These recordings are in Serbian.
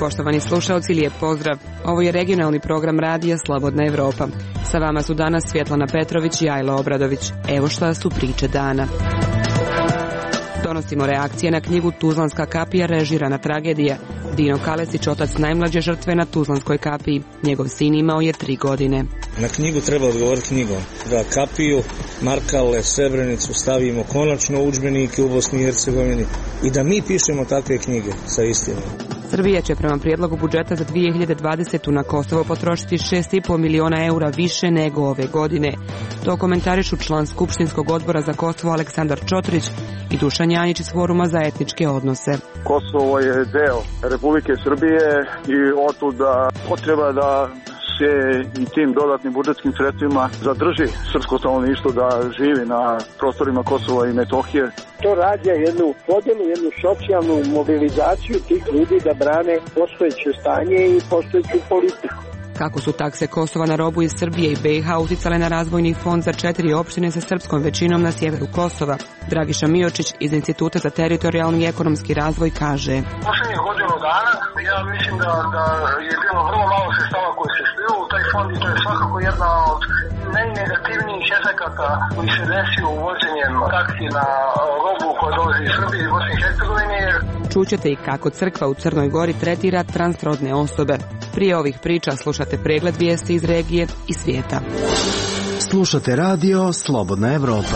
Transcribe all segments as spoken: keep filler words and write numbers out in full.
Poštovani slušalci, lijep pozdrav. Ovo je regionalni program radija Slobodna Evropa. Sa vama su danas Svjetlana Petrović i Ajla Obradović. Evo šta su priče dana. Donosimo reakcije na knjigu Tuzlanska kapija, režirana tragedija. Dino Kalesić, otac najmlađe žrtve na Tuzlanskoj kapiji. Njegov sin imao je tri godine. Na knjigu treba odgovoriti knjigom. Da kapiju, Markale, Srebrenicu stavimo konačno u udžbenike u Bosni i Hercegovini i da mi pišemo takve knjige sa istinom. Srbija će prema prijedlogu budžeta za dvije hiljade dvadesete. na Kosovo potrošiti šest i po miliona eura više nego ove godine. To komentarišu član Skupštinskog odbora za Kosovo Aleksandar Čotrić i Dušan Janjić iz Foruma za etničke odnose. Kosovo je deo Republike Srbije i otuda potreba da se i tim dodatnim budžetskim sredstvima zadrži srpsko stanovništvo da živi na prostorima Kosova i Metohije. To rađa jednu podjelu, jednu socijalnu mobilizaciju tih ljudi da brane postojeće stanje i postojeću politiku. Kako su takse Kosova na robu iz Srbije i B i H uticale na razvojni fond za četiri opštine sa srpskom većinom na sjeveru Kosova? Dragiša Miočić iz Instituta za teritorijalni i ekonomski razvoj kaže: Posljednjih godinu dana ja mislim da, da je bilo vrlo malo sredstava koje se slilo u taj fond i to je svakako jedna od najnegativnijih efekata koji se desio uvođenjem taksi na robu koja dolazi iz Srbije i Bosne i Hercegovine. Čućete i kako crkva u Crnoj Gori tretira transrodne osobe. Prije ovih priča slušate pregled vijesti iz regije i svijeta. Slušate radio Slobodna Evropa.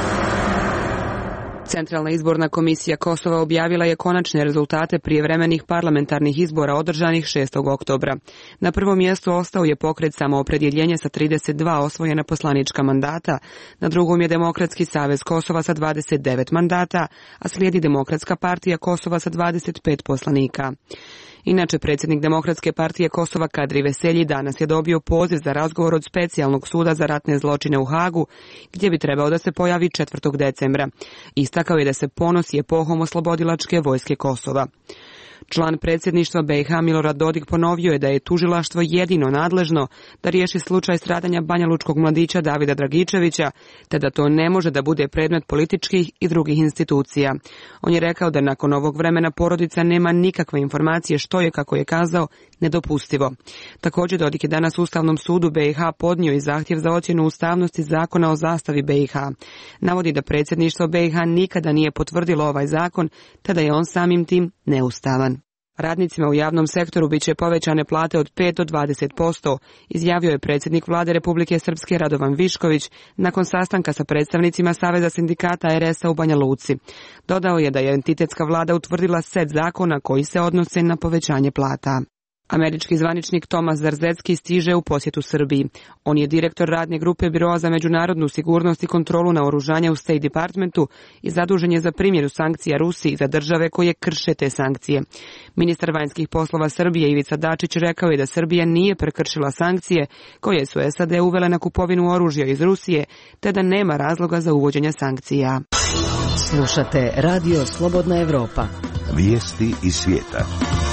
Centralna izborna komisija Kosova objavila je konačne rezultate prijevremenih parlamentarnih izbora održanih šestog oktobra. Na prvom mjestu ostao je pokret Samoopredjeljenje sa trideset dva osvojena poslanička mandata, na drugom je Demokratski savez Kosova sa dvadeset devet mandata, a slijedi Demokratska partija Kosova sa dvadeset pet poslanika. Inače, predsjednik Demokratske partije Kosova Kadri Veselji danas je dobio poziv za razgovor od Specijalnog suda za ratne zločine u Hagu, gdje bi trebao da se pojavi četvrtog decembra. Istakao je da se ponosi epohom oslobodilačke vojske Kosova. Član predsjedništva B i H Milorad Dodik ponovio je da je tužilaštvo jedino nadležno da riješi slučaj stradanja banjalučkog mladića Davida Dragičevića, te da to ne može da bude predmet političkih i drugih institucija. On je rekao da nakon ovog vremena porodica nema nikakve informacije što je, kako je kazao, nedopustivo. Također Dodik je danas Ustavnom sudu B i H podnio i zahtjev za ocjenu ustavnosti zakona o zastavi B i H. Navodi da predsjedništvo B i H nikada nije potvrdilo ovaj zakon, te da je on samim tim neustavan. Radnicima u javnom sektoru bit će povećane plate od pet do dvadeset posto, izjavio je predsjednik vlade Republike Srpske Radovan Višković nakon sastanka sa predstavnicima Saveza sindikata R S a u Banja Luci. Dodao je da je entitetska vlada utvrdila set zakona koji se odnose na povećanje plata. Američki zvaničnik Tomas Zarzecki stiže u posjetu Srbiji. On je direktor radne grupe Biroa za međunarodnu sigurnost i kontrolu naoružanja u State Departmentu i zadužen je za primjenu sankcija Rusiji za države koje krše te sankcije. Ministar vanjskih poslova Srbije Ivica Dačić rekao je da Srbija nije prekršila sankcije koje su S A D uvele na kupovinu oružja iz Rusije, te da nema razloga za uvođenje sankcija. Slušate radio Slobodna Evropa. Vijesti iz svijeta.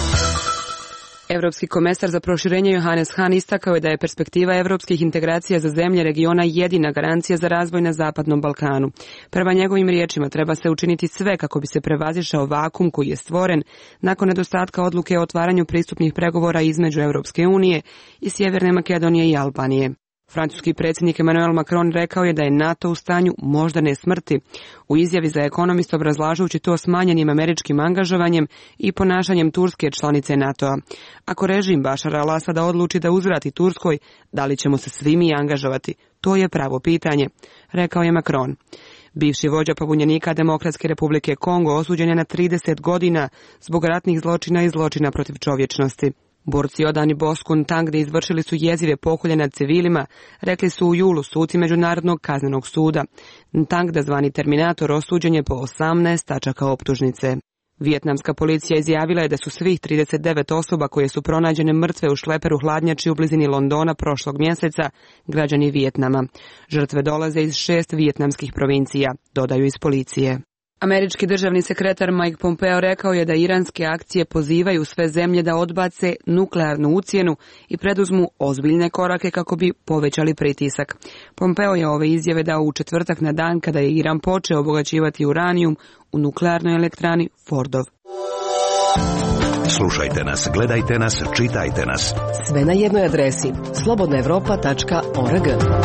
Europski komesar za proširenje Johannes Hahn istakao je da je perspektiva europskih integracija za zemlje regiona jedina garancija za razvoj na Zapadnom Balkanu. Prema njegovim riječima treba se učiniti sve kako bi se prevazišao vakum koji je stvoren nakon nedostatka odluke o otvaranju pristupnih pregovora između Europske unije i Sjeverne Makedonije i Albanije. Francuski predsjednik Emmanuel Macron rekao je da je NATO u stanju moždane smrti. U izjavi za Economist obrazlažući to smanjenim američkim angažovanjem i ponašanjem Turske članice NATO-a. Ako režim Bašara al-Asada odluči da uzvrati Turskoj, da li ćemo se svi mi angažovati? To je pravo pitanje, rekao je Macron. Bivši vođa pobunjenika Demokratske republike Kongo osuđen je na trideset godina zbog ratnih zločina i zločina protiv čovječnosti. Borci odani Bosku Ntagde izvršili su jezive pokolje nad civilima, rekli su u julu suci Međunarodnog kaznenog suda. Ntagda, zvani Terminator, osuđen je po osamnaest tačaka optužnice. Vijetnamska policija izjavila je da su svih trideset devet osoba koje su pronađene mrtve u šleperu hladnjači u blizini Londona prošlog mjeseca građani Vijetnama. Žrtve dolaze iz šest vijetnamskih provincija, dodaju iz policije. Američki državni sekretar Mike Pompeo rekao je da iranske akcije pozivaju sve zemlje da odbace nuklearnu ucjenu i preduzmu ozbiljne korake kako bi povećali pritisak. Pompeo je ove izjave dao u četvrtak na dan kada je Iran počeo obogaćivati uranijum u nuklearnoj elektrani Fordov. Slušajte nas, gledajte nas, čitajte nas. Sve na jednoj adresi slobodna evropa tačka org.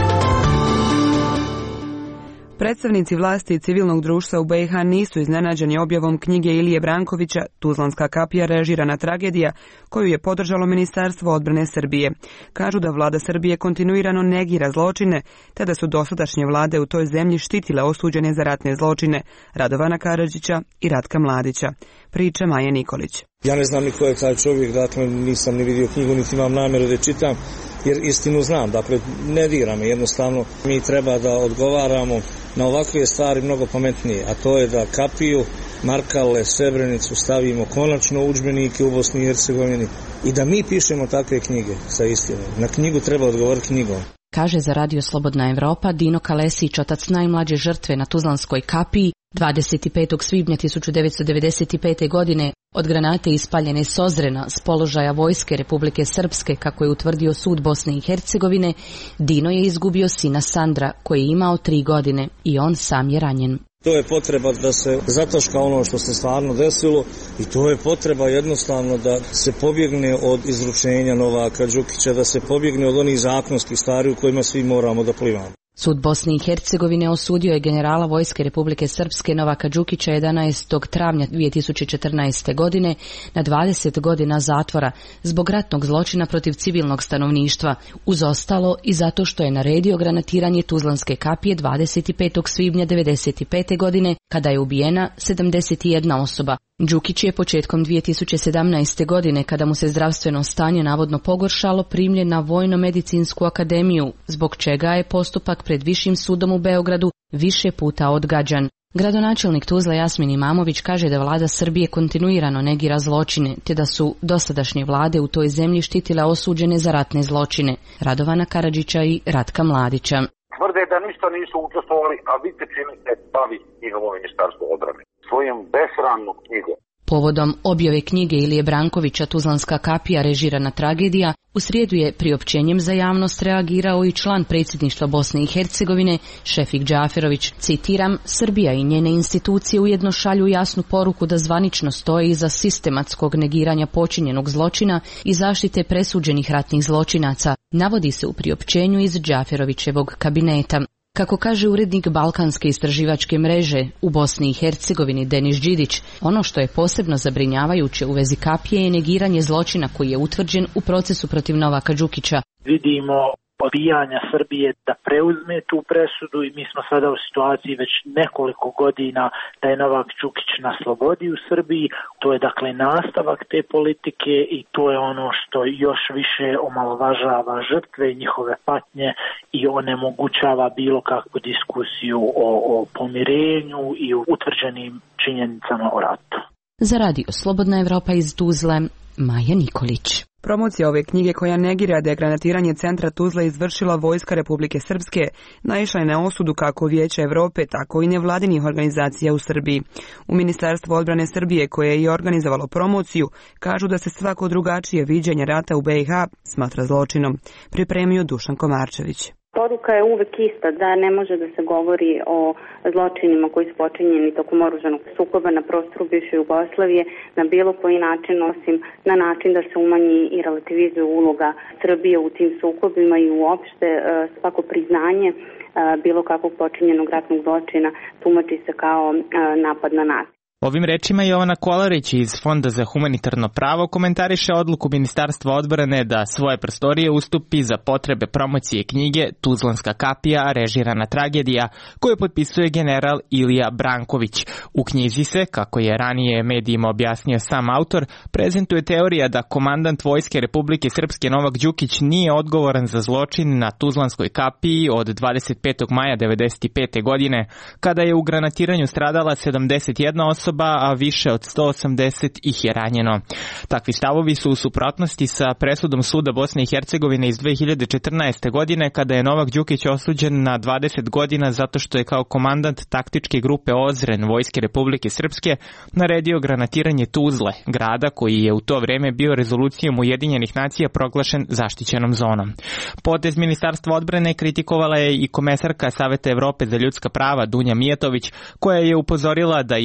Predstavnici vlasti i civilnog društva u B i H nisu iznenađeni objavom knjige Ilije Brankovića Tuzlanska kapija, režirana tragedija, koju je podržalo Ministarstvo odbrane Srbije. Kažu da vlada Srbije kontinuirano negira zločine, te da su dosadašnje vlade u toj zemlji štitile osuđene za ratne zločine Radovana Karadžića i Ratka Mladića. Priča Maje Nikolić. Ja ne znam ni ko je taj čovjek, dakle nisam ni vidio knjigu, niti imam namjeru da čitam, jer istinu znam, dakle ne dira me, jednostavno mi treba da odgovaramo na ovakve stvari mnogo pametnije, a to je da kapiju, Markale, Srebrenicu stavimo konačno u udžbenike u Bosni i Hercegovini i da mi pišemo takve knjige sa istinom. Na knjigu treba odgovoriti knjigom. Kaže za Radio Slobodna Evropa Dino Kalesić, otac najmlađe žrtve na Tuzlanskoj kapiji, dvadeset petog svibnja tisuću devetsto devedeset pete. godine od granate ispaljene s Ozrena s položaja vojske Republike Srpske, kako je utvrdio sud Bosne i Hercegovine, Dino je izgubio sina Sandra, koji je imao tri godine i on sam je ranjen. To je potreba da se zataška ono što se stvarno desilo i to je potreba jednostavno da se pobjegne od izručenja Novaka Đukića, da se pobjegne od onih zakonskih stvari u kojima svi moramo da plivamo. Sud Bosne i Hercegovine osudio je generala vojske Republike Srpske Novaka Đukića jedanaestog travnja dvije tisuće četrnaeste. godine na dvadeset godina zatvora zbog ratnog zločina protiv civilnog stanovništva, uz ostalo i zato što je naredio granatiranje Tuzlanske kapije dvadeset petog svibnja devedeset pete. godine, kada je ubijena sedamdeset jedna osoba. Đukić je početkom dvije tisuće sedamnaeste. godine, kada mu se zdravstveno stanje navodno pogoršalo, primljen na Vojno-medicinsku akademiju, zbog čega je postupak pred Višim sudom u Beogradu više puta odgađan. Gradonačelnik Tuzle Jasmin Imamović kaže da vlada Srbije kontinuirano negira zločine, te da su dosadašnje vlade u toj zemlji štitile osuđene za ratne zločine Radovana Karadžića i Ratka Mladića. Tvrde da ništa nisu učestvovali, a vi se činite bavi njihovo ministarstvo odbrane svojom besramnom knjigom. Povodom objave knjige Ilije Brankovića Tuzlanska kapija, režirana tragedija, u srijedu je priopćenjem za javnost reagirao i član predsjedništva Bosne i Hercegovine Šefik Džaferović. Citiram, Srbija i njene institucije ujedno šalju jasnu poruku da zvanično stoje iza sistematskog negiranja počinjenog zločina i zaštite presuđenih ratnih zločinaca, navodi se u priopćenju iz Džaferovićevog kabineta. Kako kaže urednik Balkanske istraživačke mreže u Bosni i Hercegovini Denis Đidić, ono što je posebno zabrinjavajuće u vezi kapije je negiranje zločina koji je utvrđen u procesu protiv Novaka Đukića. Vidimo odbijanja Srbije da preuzme tu presudu i mi smo sada u situaciji već nekoliko godina da je Novak Đukić na slobodi u Srbiji. To je dakle nastavak te politike i to je ono što još više omalovažava žrtve i njihove patnje i onemogućava bilo kakvu diskusiju o, o pomirenju i o utvrđenim činjenicama o ratu. Za Radio Slobodna Evropa iz Tuzle, Maja Nikolić. Promocija ove knjige, koja negira da je granatiranje centra Tuzle izvršila vojska Republike Srpske, naišla je na osudu kako Vijeća Evrope, tako i nevladinih organizacija u Srbiji. U Ministarstvu odbrane Srbije, koje je i organizovalo promociju, kažu da se svako drugačije viđenje rata u B i H smatra zločinom. Pripremio Dušan Komarčević. Poruka je uvek ista, da ne može da se govori o zločinima koji su počinjeni tokom oružanog sukoba na prostoru bivše Jugoslavije na bilo koji način, osim na način da se umanji i relativizuje uloga Srbije u tim sukobima i uopšte svako priznanje bilo kakvog počinjenog ratnog zločina tumači se kao napad na nas. Ovim rečima Jovana Kolarić iz Fonda za humanitarno pravo komentariše odluku Ministarstva odbrane da svoje prostorije ustupi za potrebe promocije knjige Tuzlanska kapija, režirana tragedija, koju potpisuje general Ilija Branković. U knjizi se, kako je ranije medijima objasnio sam autor, prezentuje teorija da komandant vojske Republike Srpske Novak Đukić nije odgovoran za zločin na Tuzlanskoj kapiji od dvadeset petog maja devedeset pete. godine, kada je u granatiranju stradala sedamdeset jedna osoba, a više od sto osamdeset ih je ranjeno. Takvi stavovi su u suprotnosti sa presudom suda Bosne i Hercegovine iz dve hiljade četrnaeste. godine, kada je Novak Đukić osuđen na dvadeset godina zato što je kao komandant taktičke grupe Ozren vojske Republike Srpske naredio granatiranje Tuzle, grada koji je u to vreme bio rezolucijom Ujedinjenih nacija proglašen zaštićenom zonom. Potez Ministarstva odbrane kritikovala je i komesarka Saveta Evrope za ljudska prava Dunja Mijatović, koja je upozorila da je širenje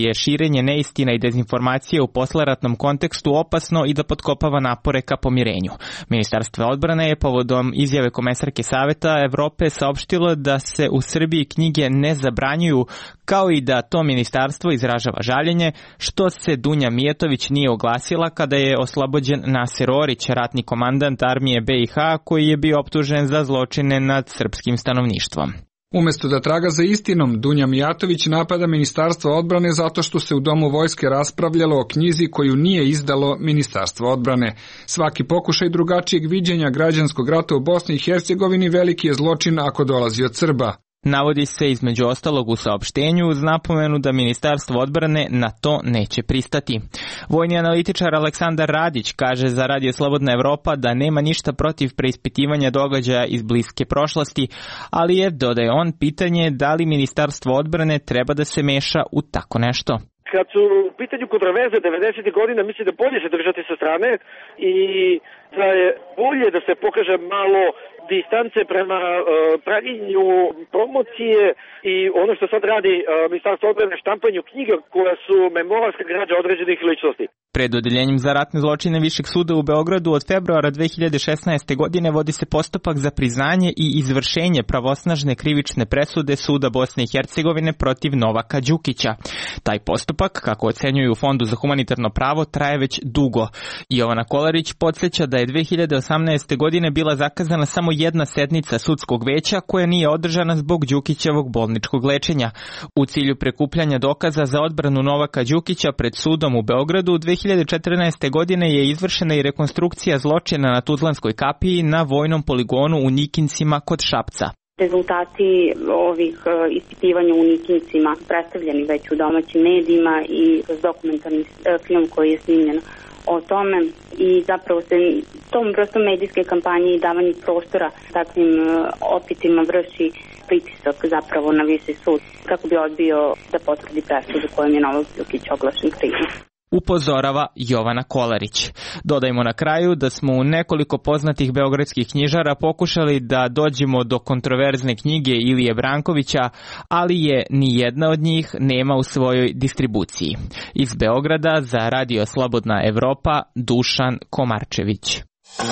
širenje neistina i dezinformacije u posleratnom kontekstu opasno i da potkopava napore ka pomirenju. Ministarstvo odbrane je povodom izjave komesarke Saveta Evrope saopštilo da se u Srbiji knjige ne zabranjuju, kao i da to ministarstvo izražava žaljenje što se Dunja Mijatović nije oglasila kada je oslobođen Naser Orić, ratni komandant armije B i H koji je bio optužen za zločine nad srpskim stanovništvom. Umesto da traga za istinom, Dunja Mijatović napada Ministarstvo odbrane zato što se u Domu vojske raspravljalo o knjizi koju nije izdalo Ministarstvo odbrane. Svaki pokušaj drugačijeg viđenja građanskog rata u Bosni i Hercegovini veliki je zločin ako dolazi od Srba. Navodi se između ostalog u saopštenju uz napomenu da Ministarstvo odbrane na to neće pristati. Vojni analitičar Aleksandar Radić kaže za Radio Slobodna Evropa da nema ništa protiv preispitivanja događaja iz bliske prošlosti, ali je, dodaje on, pitanje da li Ministarstvo odbrane treba da se meša u tako nešto. Kad su u pitanju kontroverze devedesetih godina, mislim da bolje se držati sa strane i da je bolje da se pokaže malo distance prema uh, pravljenju promocije i ono što sad radi uh, Ministarstvo odbrane, štampanju knjiga koja su memoralska građa određenih ličnosti. Pred odeljenjem za ratne zločine Višeg suda u Beogradu od februara dve hiljade šesnaeste. godine vodi se postupak za priznanje i izvršenje pravosnažne krivične presude Suda Bosne i Hercegovine protiv Novaka Đukića. Taj postupak, kako ocenjuju u Fondu za humanitarno pravo, traje već dugo. Jovana Kolarić podsjeća da je dve hiljade osamnaeste. godine bila zakazana samo jedna sednica sudskog veća koja nije održana zbog Đukićevog bolničkog lečenja. U cilju prikupljanja dokaza za odbranu Novaka Đukića pred sudom u Beogradu u dve hiljade četrnaeste. godine je izvršena i rekonstrukcija zločina na Tuzlanskoj kapiji na vojnom poligonu u Nikincima kod Šapca. Rezultati ovih ispitivanja u Nikincima predstavljeni već u domaćim medijima i dokumentarni film koji je snimljen o tome i zapravo se tom vrstom medijske kampanje i davanje prostora takvim opitima vrši pritisak zapravo na viši sud kako bi odbio da potvrdi presudu kojom je Novak Đukić oglašen krivim. Upozorava Jovana Kolarić. Dodajmo na kraju da smo u nekoliko poznatih beogradskih knjižara pokušali da dođemo do kontroverzne knjige Ilije Brankovića, ali je ni jedna od njih nema u svojoj distribuciji. Iz Beograda za Radio Slobodna Evropa, Dušan Komarčević.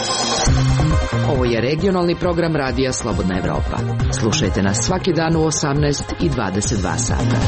Ovo je regionalni program Radija Slobodna Evropa. Slušajte nas svaki dan u osamnaest i dvadeset dva sata.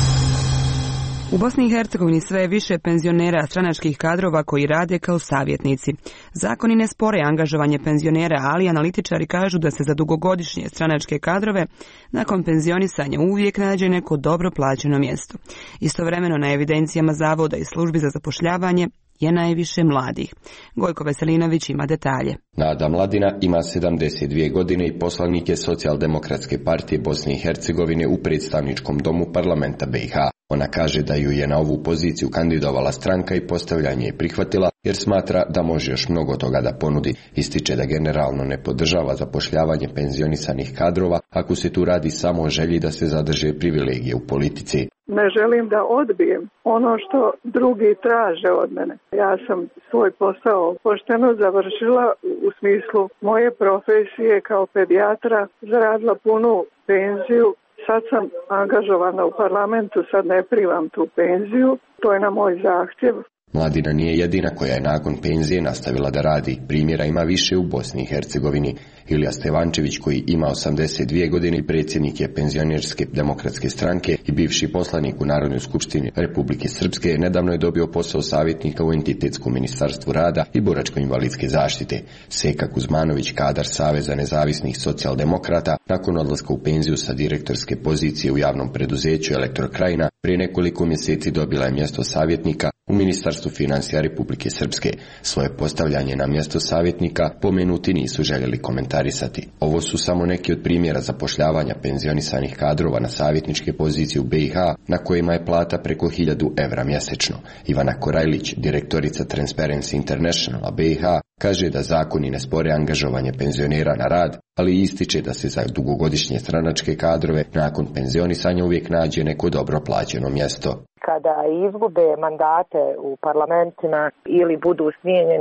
U Bosni i Hercegovini sve je više penzionera stranačkih kadrova koji rade kao savjetnici. Zakoni ne spore angažovanje penzionera, ali analitičari kažu da se za dugogodišnje stranačke kadrove nakon penzionisanja uvijek nađe neko dobro plaćeno mjesto. Istovremeno na evidencijama zavoda i službi za zapošljavanje je najviše mladih. Gojko Veselinović ima detalje. Nada Mladina ima sedamdeset dvije godine i poslanik je Socijaldemokratske partije Bosne i Hercegovine u predstavničkom domu parlamenta B i H. Ona kaže da ju je na ovu poziciju kandidovala stranka i postavljanje je prihvatila jer smatra da može još mnogo toga da ponudi. Ističe da generalno ne podržava zapošljavanje penzionisanih kadrova ako se tu radi samo o želji da se zadrže privilegije u politici. Ne želim da odbijem ono što drugi traže od mene. Ja sam svoj posao pošteno završila u smislu moje profesije kao pedijatra, zaradila punu penziju. Sad sam angažovana u parlamentu, sad ne primam tu penziju, to je na moj zahtjev. Mladina nije jedina koja je nakon penzije nastavila da radi. Primjera ima više u Bosni i Hercegovini. Ilija Stevančević, koji ima osamdeset dvije godine i predsjednik je penzionerske demokratske stranke i bivši poslanik u Narodnoj skupštini Republike Srpske, nedavno je dobio posao savjetnika u entitetskom ministarstvu rada i boračko-invalidske zaštite. Seka Kuzmanović, kadar Saveza nezavisnih socijaldemokrata, nakon odlaska u penziju sa direktorske pozicije u javnom preduzeću Elektrokrajina, prije nekoliko mjeseci dobila je mjesto savjetnika u Ministarstvu financija Republike Srpske. Svoje postavljanje na mjesto savjetnika pomenuti nisu željeli komentarisati. Ovo su samo neki od primjera zapošljavanja penzionisanih kadrova na savjetničke pozicije u B i H, na kojima je plata preko hiljadu evra mjesečno. Ivana Korajlić, direktorica Transparency Internationala B i H, kaže da zakoni ne spore angažovanje penzionera na rad, ali ističe da se za dugogodišnje stranačke kadrove nakon penzionisanja uvijek nađe neko dobro plaćeno mjesto. Kada izgube mandate u parlamentima ili budu smijenjeni,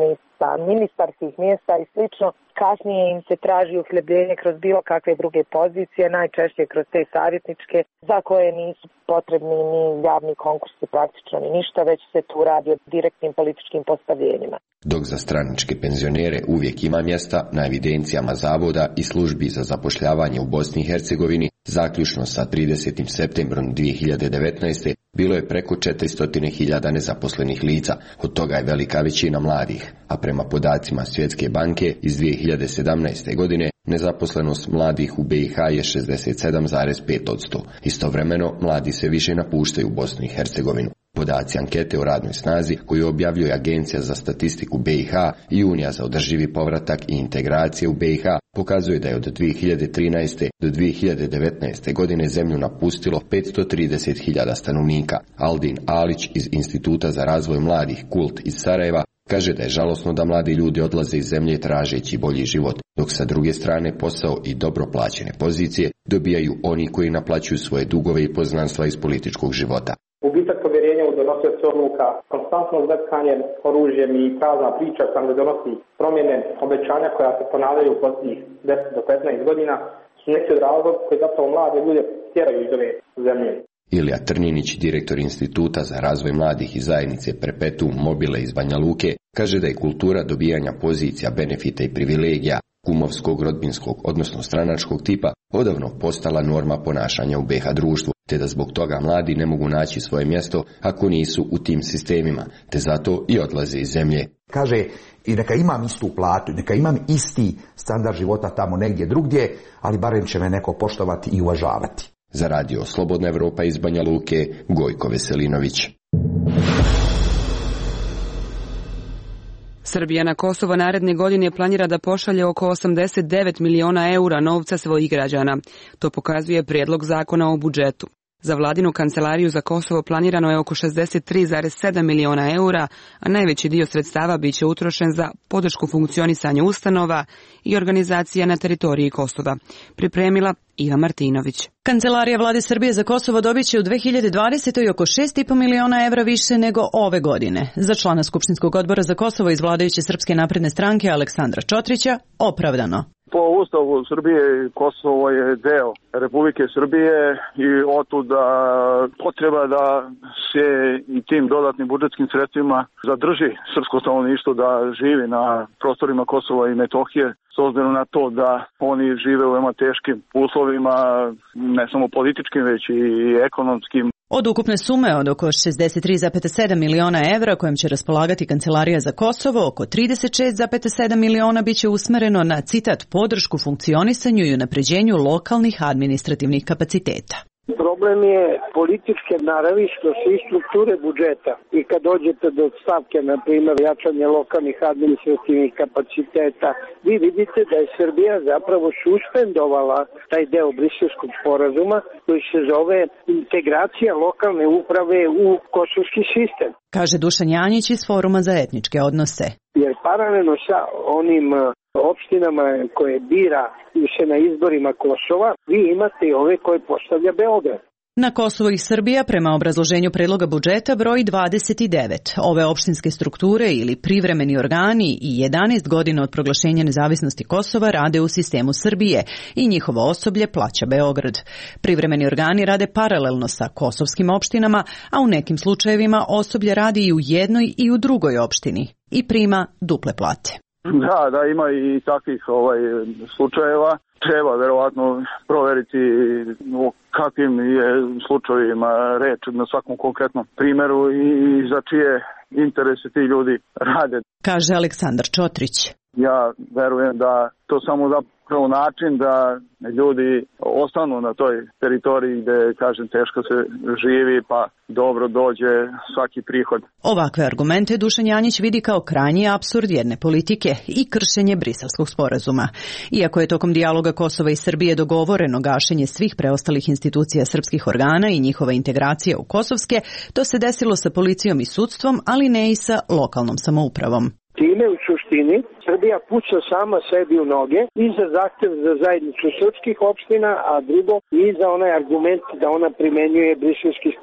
mjesta, ministarskih mjesta i slično. Kasnije im se traži uhljebljenje kroz bilo kakve druge pozicije, najčešće kroz te savjetničke, za koje nisu potrebni ni javni konkursi, praktično ni ništa, već se tu radi o direktnim političkim postavljenjima. Dok za stranačke penzionere uvijek ima mjesta na evidencijama zavoda i službi za zapošljavanje u Bosni i Hercegovini, zaključno sa tridesetim septembrom dvije hiljade devetnaeste. bilo je preko četiristo hiljada nezaposlenih lica, od toga je velika većina mladih, a prema podacima Svjetske banke iz dvije hiljade sedamnaeste. godine nezaposlenost mladih u B i H je šezdeset sedam zarez pet posto. Istovremeno, mladi se više napuštaju Bosnu i Hercegovinu. Podaci ankete o radnoj snazi koju objavljuje Agencija za statistiku B i H i Unija za održivi povratak i integracije u B i H pokazuje da je od dvije hiljade trinaeste. do dvije hiljade devetnaeste. godine zemlju napustilo petsto trideset hiljada stanovnika. Aldin Alić iz Instituta za razvoj mladih Kult iz Sarajeva kaže da je žalosno da mladi ljudi odlaze iz zemlje tražeći bolji život, dok sa druge strane posao i dobro plaćene pozicije dobijaju oni koji naplaćuju svoje dugove i poznanstva iz političkog života. Gubitak povjerenja u donosioce odluka, konstantno zveckanje oružjem i prazna priča koja ne donosi promjene, obećanja koja se ponavljaju u posljednjih deset do petnaest godina su neki od razloga koji zapravo mlade ljude tjeraju iz ove zemlje. Ilija Trninić, direktor Instituta za razvoj mladih i zajednice Perpetuum mobile iz Banja Luke, kaže da je kultura dobijanja pozicija, benefita i privilegija kumovskog, rodbinskog, odnosno stranačkog tipa odavno postala norma ponašanja u B i H društvu, te da zbog toga mladi ne mogu naći svoje mjesto ako nisu u tim sistemima, te zato i odlaze iz zemlje. Kaže, i neka imam istu platu, neka imam isti standard života tamo negdje drugdje, ali barem će me neko poštovati i uvažavati. Za radio Slobodna Evropa iz Banja Luke, Gojko Veselinović. Srbija na Kosovo naredne godine planira da pošalje oko osamdeset devet miliona eura novca svojih građana. To pokazuje prijedlog zakona o budžetu. Za vladinu kancelariju za Kosovo planirano je oko šezdeset tri zarez sedam miliona eura, a najveći dio sredstava biće utrošen za podršku funkcionisanju ustanova i organizacija na teritoriji Kosova. Pripremila Iva Martinović. Kancelarija vlade Srbije za Kosovo dobit će u dve hiljade dvadesetoj. oko šest i po miliona evra više nego ove godine. Za člana Skupštinskog odbora za Kosovo iz vladajuće Srpske napredne stranke Aleksandra Čotrića opravdano. Po Ustavu Srbije Kosovo je deo Republike Srbije i otuda potreba da se i tim dodatnim budžetskim sredstvima zadrži srpsko stanovništvo da živi na prostorima Kosova i Metohije, s obzirom na to da oni žive u veoma teškim uslovima, ne samo političkim, već i ekonomskim. Od ukupne sume od oko šezdeset tri zarez sedam miliona evra kojim će raspolagati Kancelarija za Kosovo, oko trideset šest zarez sedam miliona biće usmereno na, citat, podršku funkcionisanju i unapređenju lokalnih administrativnih kapaciteta. Problem je političke naravi što se i strukture budžeta i kad dođete do stavke, na primjer, jačanje lokalnih administrativnih kapaciteta, vi vidite da je Srbija zapravo suspendovala taj deo Briselskog sporazuma koji se zove integracija lokalne uprave u kosovski sistem. Kaže Dušan Janjić iz Foruma za etničke odnose. Jer paralelno sa onim opštinama koje bira se na izborima Kosova, vi imate i ove koje postavlja Beograd. Na Kosovo i Srbija prema obrazloženju predloga budžeta broji dvadeset devet. Ove opštinske strukture ili privremeni organi i jedanaest godina od proglašenja nezavisnosti Kosova rade u sistemu Srbije i njihovo osoblje plaća Beograd. Privremeni organi rade paralelno sa kosovskim opštinama, a u nekim slučajevima osoblje radi i u jednoj i u drugoj opštini i prima duple plate. Da, da, ima i takvih ovaj, slučajeva. Treba verovatno proveriti o kakvim je slučajevima reč na svakom konkretnom primjeru i za čije interese ti ljudi rade. Kaže Aleksandar Čotrić. Ja verujem da to samo zapravo način da ljudi ostanu na toj teritoriji gde, kažem, teško se živi pa dobro dođe svaki prihod. Ovakve argumente Dušan Janjić vidi kao krajnji apsurd jedne politike i kršenje Briselskog sporazuma. Iako je tokom dijaloga Kosova i Srbije dogovoreno gašenje svih preostalih institucija srpskih organa i njihova integracija u kosovske, to se desilo sa policijom i sudstvom, ali ne i sa lokalnom samoupravom. Time u suštini Srbija puca sama sebi u noge i za zahtev za zajednicu srpskih opština, a drugo i za onaj argument da ona primenjuje Briselski sporazum.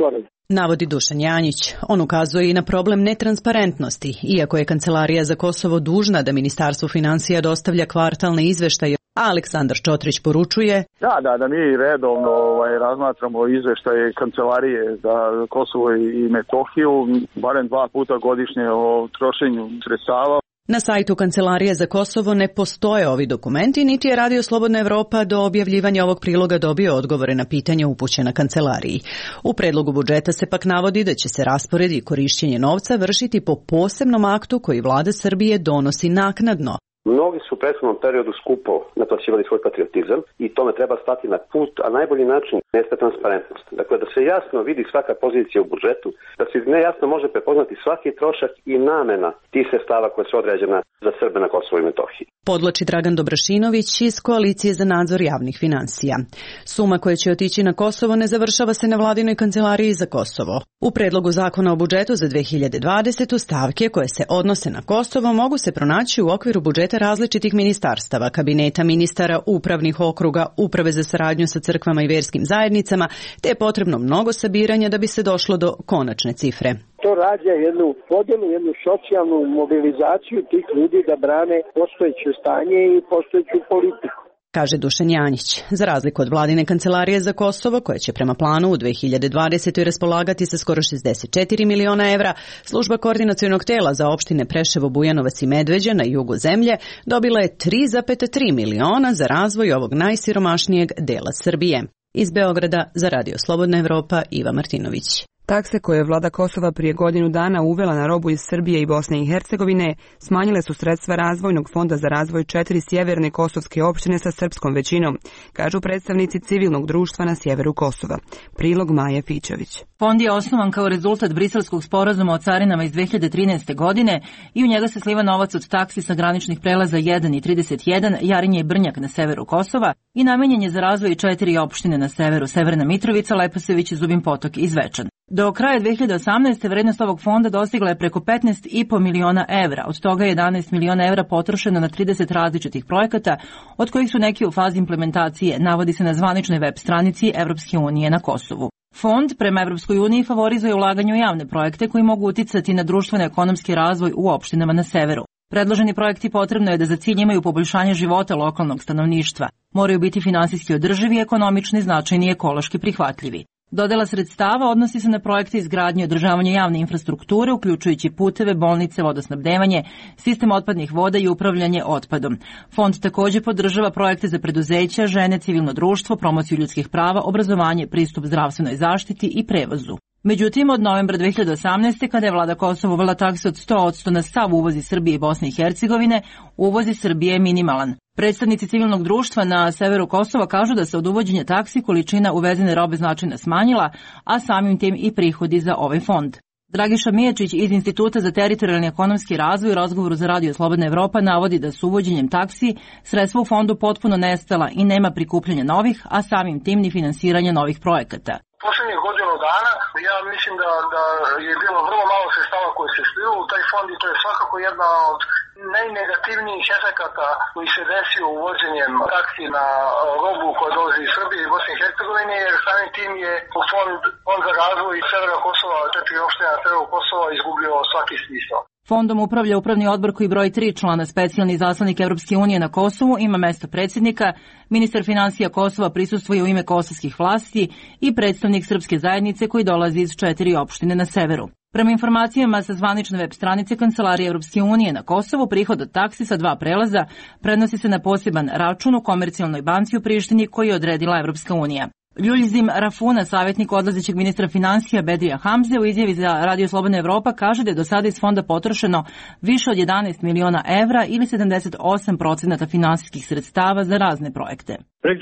Navodi Dušan Janjić. On ukazuje i na problem netransparentnosti, iako je Kancelarija za Kosovo dužna da Ministarstvu finansija dostavlja kvartalne izveštaje. A Aleksandar Čotrić poručuje Da, da, da mi redovno ovaj, razmatramo izveštaje Kancelarije za Kosovo i Metohiju, barem dva puta godišnje o trošenju sredstava. Na sajtu Kancelarije za Kosovo ne postoje ovi dokumenti, niti je Radio Slobodna Evropa do objavljivanja ovog priloga dobio odgovore na pitanja upućena Kancelariji. U predlogu budžeta se pak navodi da će se raspored i korišćenje novca vršiti po posebnom aktu koji vlada Srbije donosi naknadno. Mnogi su u prethodnom periodu skupo naplaćivali svoj patriotizam i tome treba stati na put, a najbolji način jeste transparentnost. Dakle, da se jasno vidi svaka pozicija u budžetu, da se nejasno može prepoznati svaki trošak i namena tih sredstava koja su određena za Srbe na Kosovu i Metohiji. Podloči Dragan Dobrašinović iz Koalicije za nadzor javnih finansija. Suma koja će otići na Kosovo ne završava se na vladinoj Kancelariji za Kosovo. U predlogu zakona o budžetu za dve hiljade dvadesete. stavke koje se odnose na Kosovo mogu se pronaći u okviru budžeta različitih ministarstava, kabineta ministara, upravnih okruga, uprave za saradnju sa crkvama i verskim zajednicama, te je potrebno mnogo sabiranja da bi se došlo do konačne cifre. To rađa jednu podelu, jednu socijalnu mobilizaciju tih ljudi da brane postojeće stanje i postojeću politiku. Kaže Dušan Janjić. Za razliku od vladine Kancelarije za Kosovo, koja će prema planu u dve hiljade dvadesetoj. raspolagati sa skoro šezdeset četiri miliona evra, služba koordinacionog tela za opštine Preševo, Bujanovac i Medveđa na jugu zemlje dobila je tri zarez tri miliona za razvoj ovog najsiromašnijeg dela Srbije. Iz Beograda za Radio Slobodna Evropa, Iva Martinović. Takse koje je vlada Kosova prije godinu dana uvela na robu iz Srbije i Bosne i Hercegovine smanjile su sredstva Razvojnog fonda za razvoj četiri sjeverne kosovske opštine sa srpskom većinom, kažu predstavnici civilnog društva na sjeveru Kosova. Prilog Maje Fićović. Fond je osnovan kao rezultat Briselskog sporazuma o carinama iz dve hiljade trinaeste. godine i u njega se sliva novac od taksi sa graničnih prelaza jedan i trideset jedan, Jarinje i Brnjak na severu Kosova i namenjen je za razvoj četiri opštine na severu, Severna Mitrovica, Leposavić, Zubin Potok i Zvečan. Do kraja dve hiljade osamnaeste. vrednost ovog fonda dostigla je preko petnaest i po miliona evra, od toga je jedanaest miliona evra potrošeno na trideset različitih projekata, od kojih su neki u fazi implementacije, navodi se na zvaničnoj web stranici Evropske unije na Kosovu. Fond prema Evropskoj uniji favorizuje ulaganje u javne projekte koji mogu uticati na društveno-ekonomski razvoj u opštinama na severu. Predloženi projekti potrebno je da za cilj imaju poboljšanje života lokalnog stanovništva, moraju biti finansijski održivi, ekonomični, značajni i ekološki prihvatljivi. Dodela sredstava odnosi se na projekte izgradnje i održavanja javne infrastrukture, uključujući puteve, bolnice, vodosnabdevanje, sistem otpadnih voda i upravljanje otpadom. Fond takođe podržava projekte za preduzeća, žene, civilno društvo, promociju ljudskih prava, obrazovanje, pristup zdravstvenoj zaštiti i prevozu. Međutim, od novembra dve hiljade osamnaeste. kada je vlada Kosova uvela takse od sto posto na sav uvoz iz Srbije i Bosne i Hercegovine, uvoz iz Srbije je minimalan. Predstavnici civilnog društva na severu Kosova kažu da se od uvođenja taksi količina uvezene robe značajno smanjila, a samim tim i prihodi za ovaj fond. Dragiša Mijačić iz Instituta za teritorijalni ekonomski razvoj u razgovoru za Radio Slobodna Evropa navodi da su uvođenjem taksi sredstva u fondu potpuno nestala i nema prikupljanja novih, a samim tim ni finansiranja novih projekata. Posljednjih godinu dana ja mislim da, da je bilo vrlo malo sredstava koje se slilo u taj fond i to je svakako jedna od najnegativnijih efekata koji se desio uvođenjem taksi na robu koja dolazi iz Srbije i Bosne i Hercegovine, jer samim tim je u fond, fond za razvoj iz severa Kosova, četiri opštine na severu Kosova izgubio svaki smisao. Fondom upravlja upravni odbor koji broji tri člana, specijalni izaslanik Evropske unije na Kosovu, ima mesto predsjednika, ministar finansija Kosova prisustvuje u ime kosovskih vlasti i predstavnik srpske zajednice koji dolazi iz četiri opštine na severu. Prema informacijama sa zvanične web stranice Kancelarije Evropske unije na Kosovu, prihod od taksi sa dva prelaza prenosi se na poseban račun u komercijalnoj banci u Prištini koji je odredila Evropska unija. Ljuljzim Rafuna, savjetnik odlazećeg ministra finansija Bedrija Hamze, u izjavi za Radio Slobodna Evropa kaže da je do sada iz fonda potrošeno više od jedanaest miliona evra ili sedamdeset osam procenata finansijskih sredstava za razne projekte.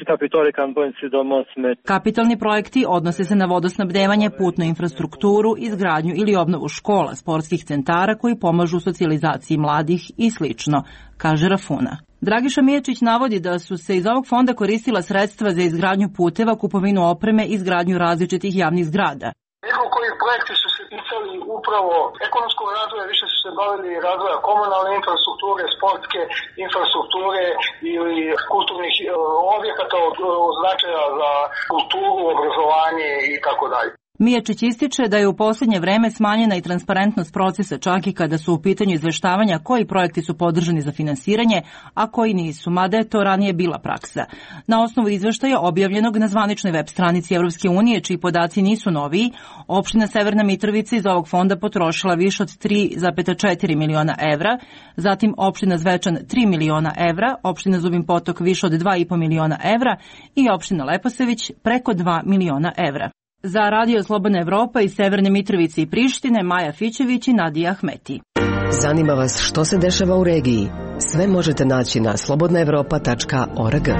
Kapitalni projekti odnose se na vodosnabdevanje, putnu infrastrukturu, izgradnju ili obnovu škola, sportskih centara koji pomažu socijalizaciji mladih i slično, kaže Rafuna. Dragiša Mijačić navodi da su se iz ovog fonda koristila sredstva za izgradnju puteva, kupovinu opreme i izgradnju različitih javnih zgrada. Njihovo koji projekti su se ticali upravo ekonomskog razvoja, više su se bavili razvoja komunalne infrastrukture, sportske infrastrukture ili kulturnih objekata od značaja za kulturu, obrazovanje i tako dalje. Mijačić ističe da je u posljednje vreme smanjena i transparentnost procesa, čak i kada su u pitanju izveštavanja koji projekti su podržani za finansiranje, a koji nisu, mada je to ranije bila praksa. Na osnovu izveštaja objavljenog na zvaničnoj web stranici Evropske unije, čiji podaci nisu noviji, opština Severna Mitrovica iz ovog fonda potrošila više od tri zarez četiri miliona evra, zatim opština Zvečan tri miliona evra, opština Zubin Potok više od dva zarez pet miliona evra i opština Leposavić preko dva miliona evra. Za Radio Slobodna Evropa iz Severne Mitrovice i Prištine, Maja Fićević i Nadija Ahmeti. Zanima vas što se dešava u regiji? Sve možete naći na slobodna evropa tačka org.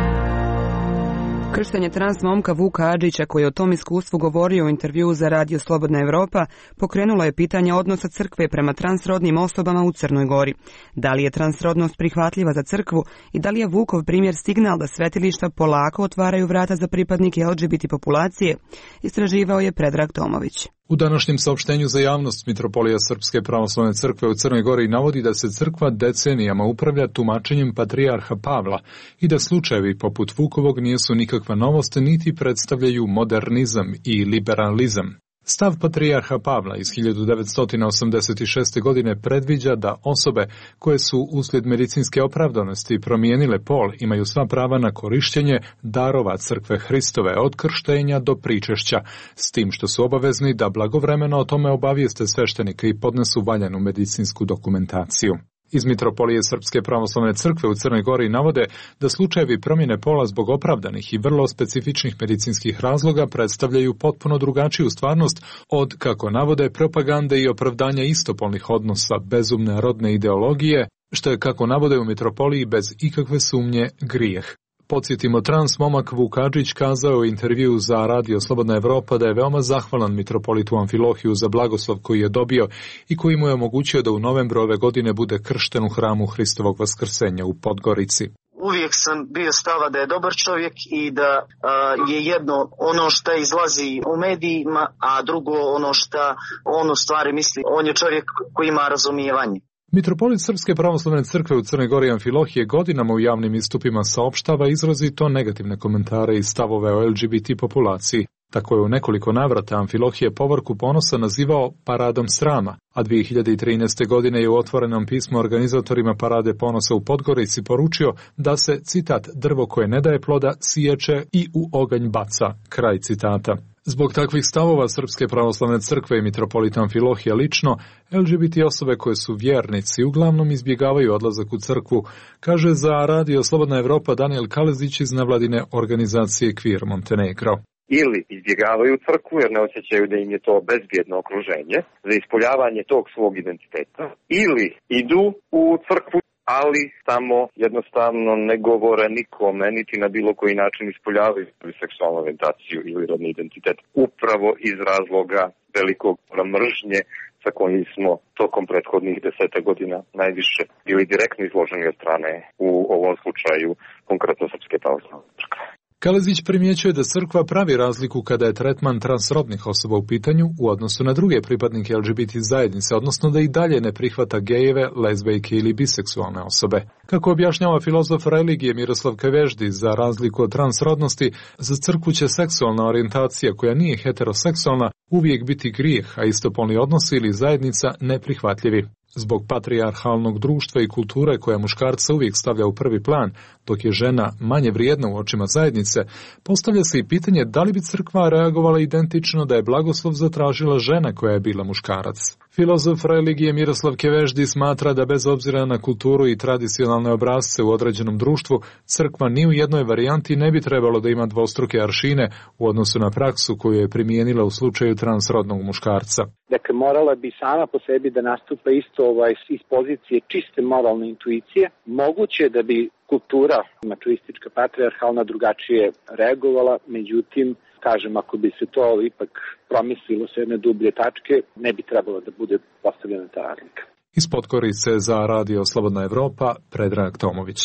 Krštenje trans momka Vuka Adžića, koji je o tom iskustvu govorio u intervjuu za Radio Slobodna Evropa, pokrenulo je pitanje odnosa crkve prema transrodnim osobama u Crnoj Gori. Da li je transrodnost prihvatljiva za crkvu i da li je Vukov primjer signal da svetilišta polako otvaraju vrata za pripadnike L G B T populacije, istraživao je Predrag Tomović. U današnjem saopštenju za javnost Mitropolija Srpske pravoslavne crkve u Crnoj Gori navodi da se crkva decenijama upravlja tumačenjem patrijarha Pavla i da slučajevi poput Vukovog nisu nikakva novost niti predstavljaju modernizam i liberalizam. Stav patrijarha Pavla iz hiljadu devetsto osamdeset šeste. godine predviđa da osobe koje su uslijed medicinske opravdanosti promijenile pol imaju sva prava na korištenje darova crkve Hristove od krštenja do pričešća, s tim što su obavezni da blagovremeno o tome obavijeste sveštenike i podnesu valjanu medicinsku dokumentaciju. Iz Mitropolije Srpske pravoslavne crkve u Crnoj Gori navode da slučajevi promjene pola zbog opravdanih i vrlo specifičnih medicinskih razloga predstavljaju potpuno drugačiju stvarnost od, kako navode, propagande i opravdanja istopolnih odnosa, bezumne rodne ideologije, što je, kako navode u Mitropoliji, bez ikakve sumnje grijeh. Podsjetimo, trans momak Vuk Adžić kazao u intervju za Radio Slobodna Evropa da je veoma zahvalan mitropolitu Amfilohiju za blagoslov koji je dobio i koji mu je omogućio da u novembru ove godine bude kršten u hramu Hristovog vaskrsenja u Podgorici. Uvijek sam bio stava da je dobar čovjek i da a, je jedno ono što izlazi u medijima, a drugo ono što on u stvari misli. On je čovjek koji ima razumijevanje. Mitropolit Srpske pravoslavne crkve u Crnoj Gori Amfilohije godinama u javnim istupima saopštava izrazito negativne komentare i stavove o L G B T populaciji. Tako je u nekoliko navrata Amfilohije povorku ponosa nazivao paradom srama, a dvije hiljade trinaeste. godine je u otvorenom pismu organizatorima parade ponosa u Podgorici poručio da se, citat, drvo koje ne daje ploda siječe i u oganj baca, kraj citata. Zbog takvih stavova Srpske pravoslavne crkve i mitropolita Amfilohija lično, L G B T osobe koje su vjernici uglavnom izbjegavaju odlazak u crkvu, kaže za Radio Slobodna Evropa Daniel Kalezić iz nevladine organizacije Queer Montenegro. Ili izbjegavaju crkvu jer ne osjećaju da im je to bezbjedno okruženje za ispoljavanje tog svog identiteta, ili idu u crkvu, ali tamo jednostavno ne govore nikome, niti na bilo koji način ispoljavaju seksualnu orijentaciju ili rodni identitet. Upravo iz razloga velikog mržnje sa kojim smo tokom prethodnih deseta godina najviše bili direktno izloženi od strane, u ovom slučaju, konkretno Srpske pravoslavne crkve. Kalezić primjećuje da crkva pravi razliku kada je tretman transrodnih osoba u pitanju u odnosu na druge pripadnike L G B T zajednice, odnosno da i dalje ne prihvata gejeve, lezbejke ili biseksualne osobe. Kako objašnjava filozof religije Miroslav Keveždi, za razliku od transrodnosti, za crkvu će seksualna orijentacija koja nije heteroseksualna uvijek biti grijeh, a istopolni odnosi ili zajednica neprihvatljivi. Zbog patrijarhalnog društva i kulture koja muškarca uvijek stavlja u prvi plan, dok je žena manje vrijedna u očima zajednice, postavlja se i pitanje da li bi crkva reagovala identično da je blagoslov zatražila žena koja je bila muškarac. Filozof religije Miroslav Keveždi smatra da bez obzira na kulturu i tradicionalne obrasce u određenom društvu, crkva ni u jednoj varijanti ne bi trebalo da ima dvostruke aršine u odnosu na praksu koju je primijenila u slučaju transrodnog muškarca. Dakle, morala bi sama po sebi da nastupa isto ovaj, iz pozicije čiste moralne intuicije. Moguće da bi kultura mačoistička, patrijarhalna drugačije reagovala, međutim, kažem, ako bi se to ipak promislilo sa jedne dublje tačke, ne bi trebalo da bude postavljena ta razlika. Iz Podgorice za Radio Slobodna Evropa, Predrag Tomović.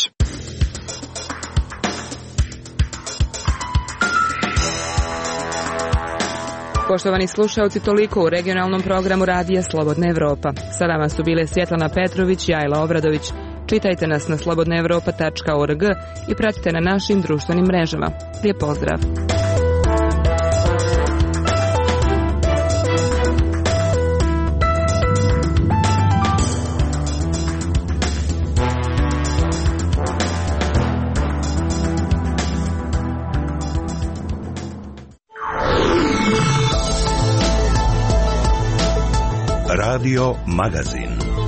Poštovani slušalci, toliko u regionalnom programu Radija Slobodna Evropa. Sa vama su bile Svjetlana Petrović i Ajla Obradović. Čitajte nas na slobodna evropa tačka org i pratite na našim društvenim mrežama. Lijep pozdrav! Radio Magazin.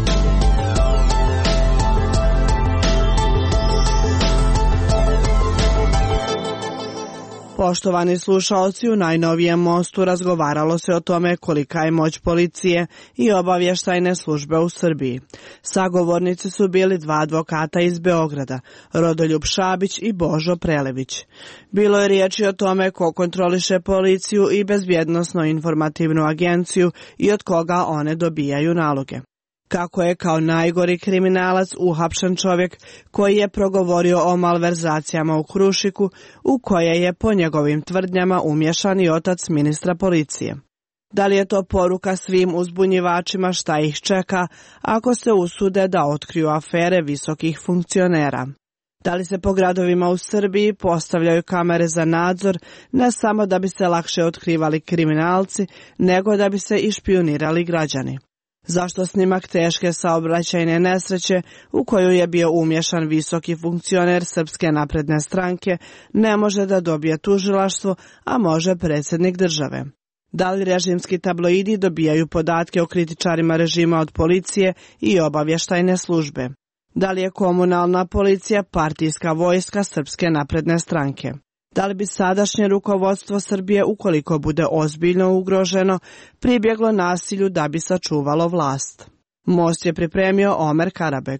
Poštovani slušaoci, u najnovijem mostu razgovaralo se o tome kolika je moć policije i obavještajne službe u Srbiji. Sagovornici su bili dva advokata iz Beograda, Rodoljub Šabić i Božo Prelević. Bilo je riječi o tome ko kontroliše policiju i bezbjednosno-informativnu agenciju i od koga one dobijaju naloge. Kako je kao najgori kriminalac uhapšen čovjek koji je progovorio o malverzacijama u Krušiku, u koje je po njegovim tvrdnjama umješan i otac ministra policije. Da li je to poruka svim uzbunjivačima šta ih čeka ako se usude da otkriju afere visokih funkcionera? Da li se po gradovima u Srbiji postavljaju kamere za nadzor ne samo da bi se lakše otkrivali kriminalci, nego da bi se i špijunirali građani? Zašto snimak teške saobraćajne nesreće u koju je bio umješan visoki funkcioner Srpske napredne stranke ne može da dobije tužilaštvo, a može predsjednik države? Da li režimski tabloidi dobijaju podatke o kritičarima režima od policije i obavještajne službe? Da li je komunalna policija partijska vojska Srpske napredne stranke? Da li bi sadašnje rukovodstvo Srbije, ukoliko bude ozbiljno ugroženo, pribjeglo nasilju da bi sačuvalo vlast? Most je pripremio Omer Karabeg.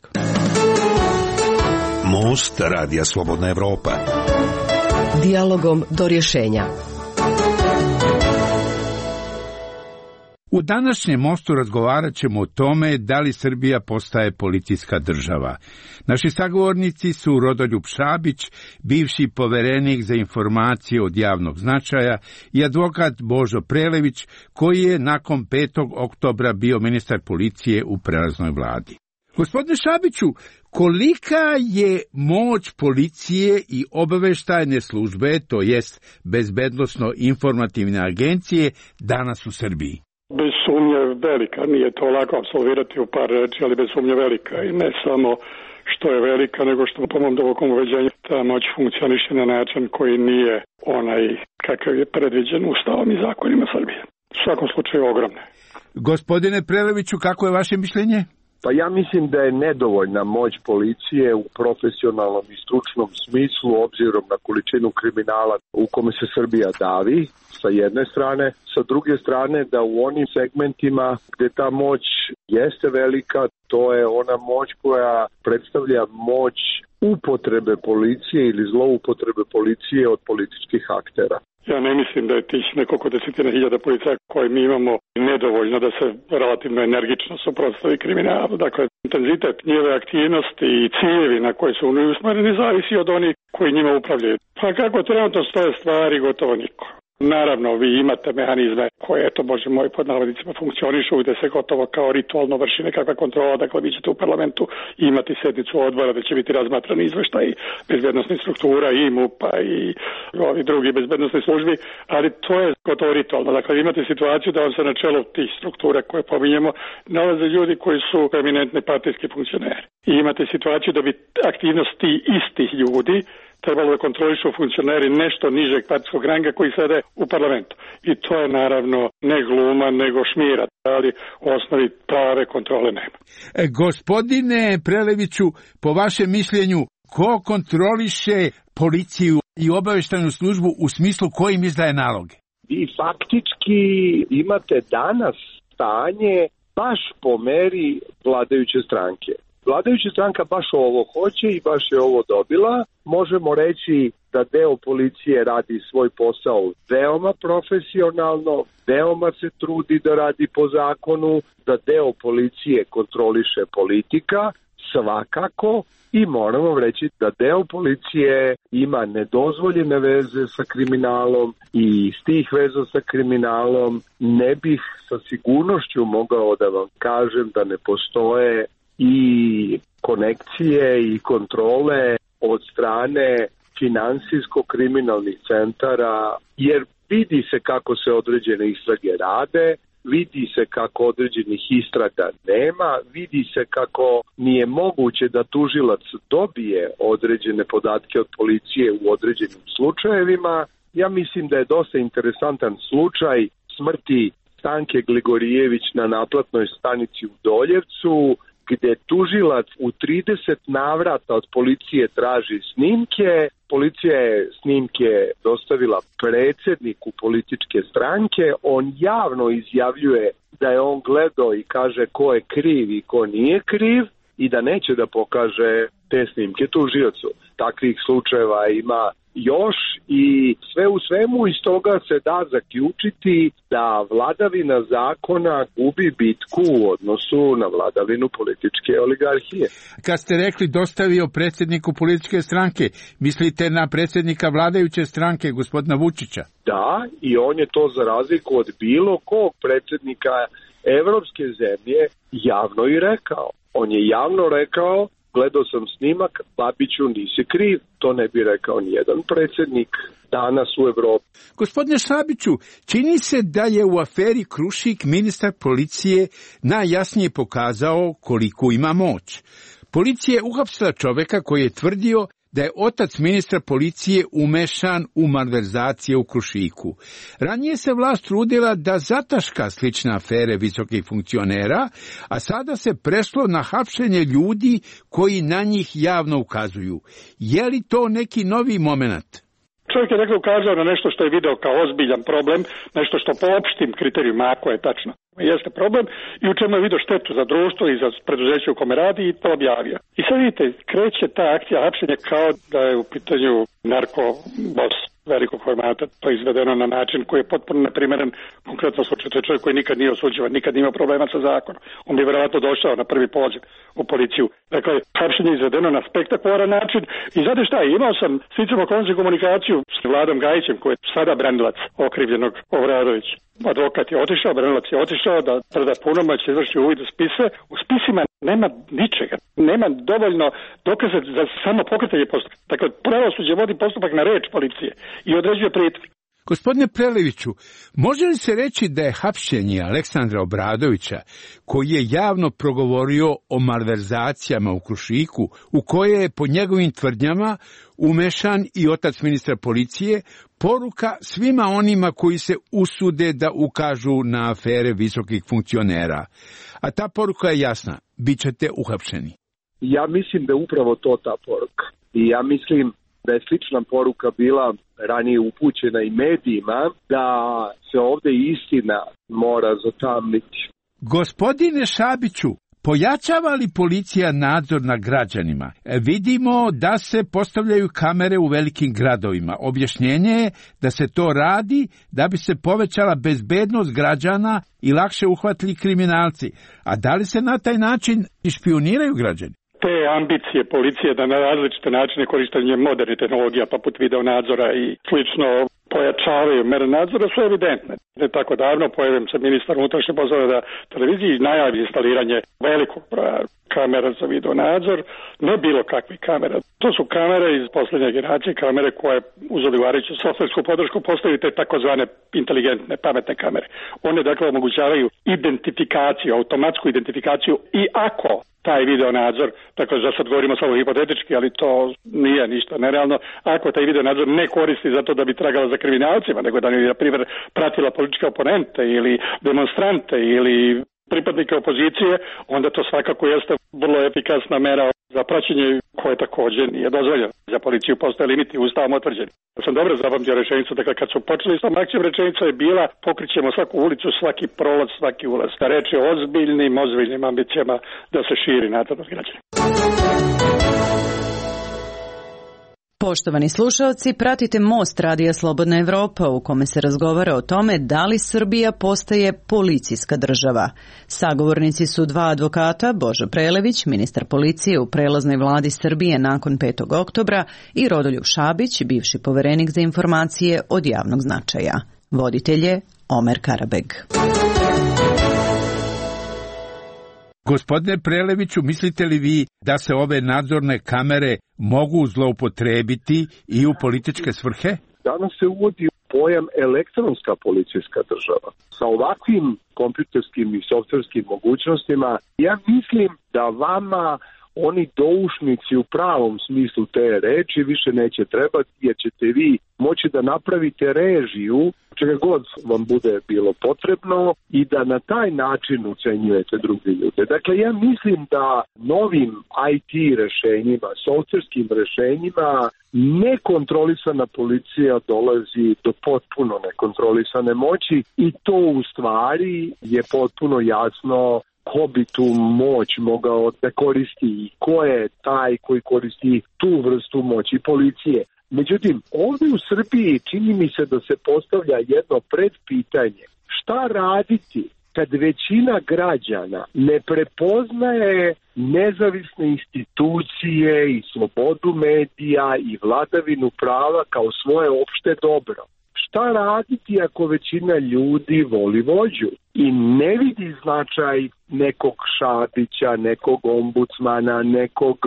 Most Radija Slobodna Evropa. Dijalogom do rješenja. U današnjem mostu razgovarat ćemo o tome da li Srbija postaje policijska država. Naši sagovornici su Rodoljub Šabić, bivši poverenik za informacije od javnog značaja, i advokat Božo Prelević, koji je nakon petog oktobra bio ministar policije u prelaznoj vladi. Gospodine Šabiću, kolika je moć policije i obavještajne službe, to jest bezbednosno-informativne agencije, danas u Srbiji? Bez sumnje velika, nije to lako apsolvirati u par reči, ali bez sumnje velika i ne samo što je velika, nego što po mom dubokom uveđenju ta moć funkcioniše na način koji nije onaj kakav je predviđen Ustavom i zakonima Srbije. U svakom slučaju ogromne. Gospodine Preleviću, kako je vaše mišljenje? Pa ja mislim da je nedovoljna moć policije u profesionalnom i stručnom smislu obzirom na količinu kriminala u kome se Srbija davi sa jedne strane, sa druge strane da u onim segmentima gdje ta moć jeste velika, to je ona moć koja predstavlja moć upotrebe policije ili zloupotrebe policije od političkih aktera. Ja ne mislim da je tih nekoliko desetina hiljada policaja koje mi imamo nedovoljno da se relativno energično suprotstavi kriminalu. Dakle, intenzitet njihove aktivnosti i ciljevi na koje su oni usmjereni zavisi od onih koji njima upravljaju. Pa kako trenutno stoje stvari, gotovo niko. Naravno, vi imate mehanizme koje, eto, bože moj, pod navodnicima funkcionišu, gdje se gotovo kao ritualno vrši nekakva kontrola, dakle vi ćete u parlamentu imati sjednicu odbora da će biti razmatrani izveštaj bezbjednosnih struktura i MUP-a i ovi drugi bezbjednosnih službi, ali to je gotovo ritualno. Dakle, imate situaciju da vam se na čelu tih struktura koje pominjemo nalaze ljudi koji su eminentni partijski funkcioneri. I imate situaciju da bi aktivnosti istih ljudi trebalo da kontrolišu funkcioneri nešto nižeg partijskog ranga koji sede u parlamentu. I to je naravno ne gluma, nego šmira, ali u osnovi prave kontrole nema. E, gospodine Preleviću, po vašem mišljenju, ko kontroliše policiju i obavještajnu službu u smislu kojim izdaje naloge? Vi faktički imate danas stanje baš po meri vladajuće stranke. Vladajuća stranka baš ovo hoće i baš je ovo dobila. Možemo reći da deo policije radi svoj posao veoma profesionalno, veoma se trudi da radi po zakonu, da deo policije kontroliše politika, svakako, i moramo reći da deo policije ima nedozvoljene veze sa kriminalom i iz tih veza sa kriminalom ne bih sa sigurnošću mogao da vam kažem da ne postoje i konekcije i kontrole od strane finansijsko-kriminalnih centara, jer vidi se kako se određene istrage rade, vidi se kako određenih istraga nema, vidi se kako nije moguće da tužilac dobije određene podatke od policije u određenim slučajevima. Ja mislim da je dosta interesantan slučaj smrti Stanke Gligorijević na naplatnoj stanici u Doljevcu, gde tužilac u trideset navrata od policije traži snimke. Policija je snimke dostavila predsjedniku političke stranke. On javno izjavljuje da je on gledao i kaže ko je kriv i ko nije kriv i da neće da pokaže te snimke tužiocu. Takvih slučajeva ima još i sve u svemu iz toga se da zaključiti da vladavina zakona gubi bitku u odnosu na vladavinu političke oligarhije. Kad ste rekli dostavio predsjedniku političke stranke, mislite na predsjednika vladajuće stranke, gospodina Vučića? Da, i on je to za razliku od bilo kog predsjednika evropske zemlje javno i rekao. On je javno rekao, gledao sam snimak, Babiću nisi kriv, to ne bi rekao nijedan predsjednik danas u Evropi. Gospodine Šabiću, čini se da je u aferi Krušik ministar policije najjasnije pokazao koliko ima moć. Policija je uhapsila čoveka koji je tvrdio da je otac ministra policije umešan u malverzacije u Krušiku. Ranije se vlast trudila da zataška slične afere visokih funkcionera, a sada se prešlo na hapšenje ljudi koji na njih javno ukazuju. Je li to neki novi moment? Čovjek je dakle ukazao na nešto što je video kao ozbiljan problem, nešto što po opštim kriterijima, ako je tačno, jeste problem i u čemu je video štetu za društvo i za preduzeće u kome radi i to objavio. I sad vidite, kreće ta akcija hapšenja kao da je u pitanju narkobos velikog formata, to je izvedeno na način koji je potpuno neprimeren konkretno slučaju. To je čovjek koji nikad nije osuđivan, nikad nije imao problema sa zakonom. On bi vjerojatno došao na prvi poziv u policiju. Dakle, hapšenje je izvedeno na spektakularan način i znate šta, imao sam sticam okolnosti komunikaciju s Vladom Gajićem, koji je sada brandilac okrivljenog Obradovića. Advokat je otišao, branilac je otišao da preda punomoć, izvrši uvid u spise. U spisima nema ničega, nema dovoljno dokaza za samo pokretanje postupka. Dakle, pravosuđe vodi postupak na reč policije i određuje pritvor. Gospodine Preleviću, može li se reći da je hapšenje Aleksandra Obradovića, koji je javno progovorio o malverzacijama u Krušiku, u koje je po njegovim tvrdnjama umešan i otac ministra policije, poruka svima onima koji se usude da ukažu na afere visokih funkcionera? A ta poruka je jasna, bit ćete uhapšeni. Ja mislim da je upravo to ta poruka. I ja mislim da je slična poruka bila ranije upućena i medijima, da se ovdje istina mora zatamniti. Gospodine Šabiću, pojačava li policija nadzor na građanima? Vidimo da se postavljaju kamere u velikim gradovima. Objašnjenje je da se to radi da bi se povećala bezbednost građana i lakše uhvatili kriminalci. A da li se na taj način špioniraju građani? Te ambicije policije da na različite načine korištenje modernih tehnologija poput video nadzora i slično pojačavaju mere nadzora su evidentne. Ne tako davno pojavim se ministar unutrašnjih poslova na televiziji najavi instaliranje velikog broja kamera za video nadzor, ne bilo kakvih kamera. To su kamere iz posljednje generacije, kamere koje uz odgovarajuću softversku podršku postaju te takozvane inteligentne, pametne kamere. One dakle omogućavaju identifikaciju, automatsku identifikaciju i ako taj video nadzor, dakle za sad govorimo samo hipotetički, ali to nije ništa nerealno, ako taj video nadzor ne koristi zato da bi tragala za kriminalcima, nego da bi na primjer pratila političke oponente ili demonstrante ili pripadnike opozicije, onda to svakako jeste vrlo efikasna mera za praćenje koje također nije dozvoljeno. Za policiju postoje limiti ustavom utvrđeni. Ja sam dobro zapamtio rečenicu, dakle kad su počeli s tom akcijom, rečenica je bila pokrićemo svaku ulicu, svaki prolaz, svaki ulaz. Da reč je o ozbiljnim, ozbiljnim ambicijama da se širi nadzor nad građanima. Poštovani slušalci, pratite Most Radija Slobodna Evropa u kome se razgovara o tome da li Srbija postaje policijska država. Sagovornici su dva advokata, Božo Prelević, ministar policije u prelaznoj vladi Srbije nakon petog oktobra i Rodoljub Šabić, bivši poverenik za informacije od javnog značaja. Voditelj je Omer Karabeg. Gospodine Preleviću, mislite li vi da se ove nadzorne kamere mogu zloupotrebiti i u političke svrhe? Danas se uvodi pojam elektronska policijska država. Sa ovakvim kompjuterskim i softverskim mogućnostima, ja mislim da vama oni doušnici u pravom smislu te reči više neće trebati, jer ćete vi moći da napravite režiju čega god vam bude bilo potrebno i da na taj način ucenjujete druge ljude. Dakle, ja mislim da novim I T rešenjima, softverskim rešenjima, nekontrolisana policija dolazi do potpuno nekontrolisane moći i to u stvari je potpuno jasno ko bi tu moć mogao da koristi i ko je taj koji koristi tu vrstu moći policije. Međutim, ovdje u Srbiji čini mi se da se postavlja jedno predpitanje. Šta raditi kad većina građana ne prepoznaje nezavisne institucije i slobodu medija i vladavinu prava kao svoje opšte dobro? Šta raditi ako većina ljudi voli vođu i ne vidi značaj nekog Šabića, nekog ombudsmana, nekog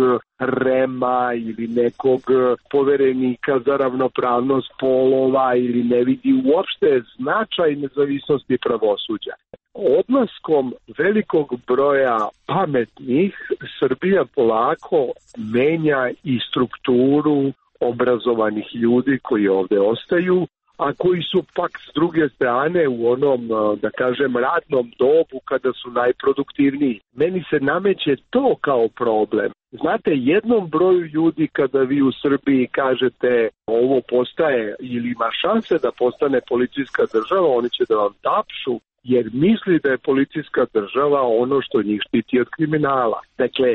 Rema ili nekog poverenika za ravnopravnost polova ili ne vidi uopšte značaj nezavisnosti pravosuđa? Odlaskom velikog broja pametnih, Srbija polako menja i strukturu obrazovanih ljudi koji ovdje ostaju, a koji su pak s druge strane u onom, da kažem, radnom dobu kada su najproduktivniji. Meni se nameće to kao problem. Znate, jednom broju ljudi kada vi u Srbiji kažete ovo postaje ili ima šanse da postane policijska država, oni će da vam tapšu, jer misli da je policijska država ono što njih štiti od kriminala. Dakle,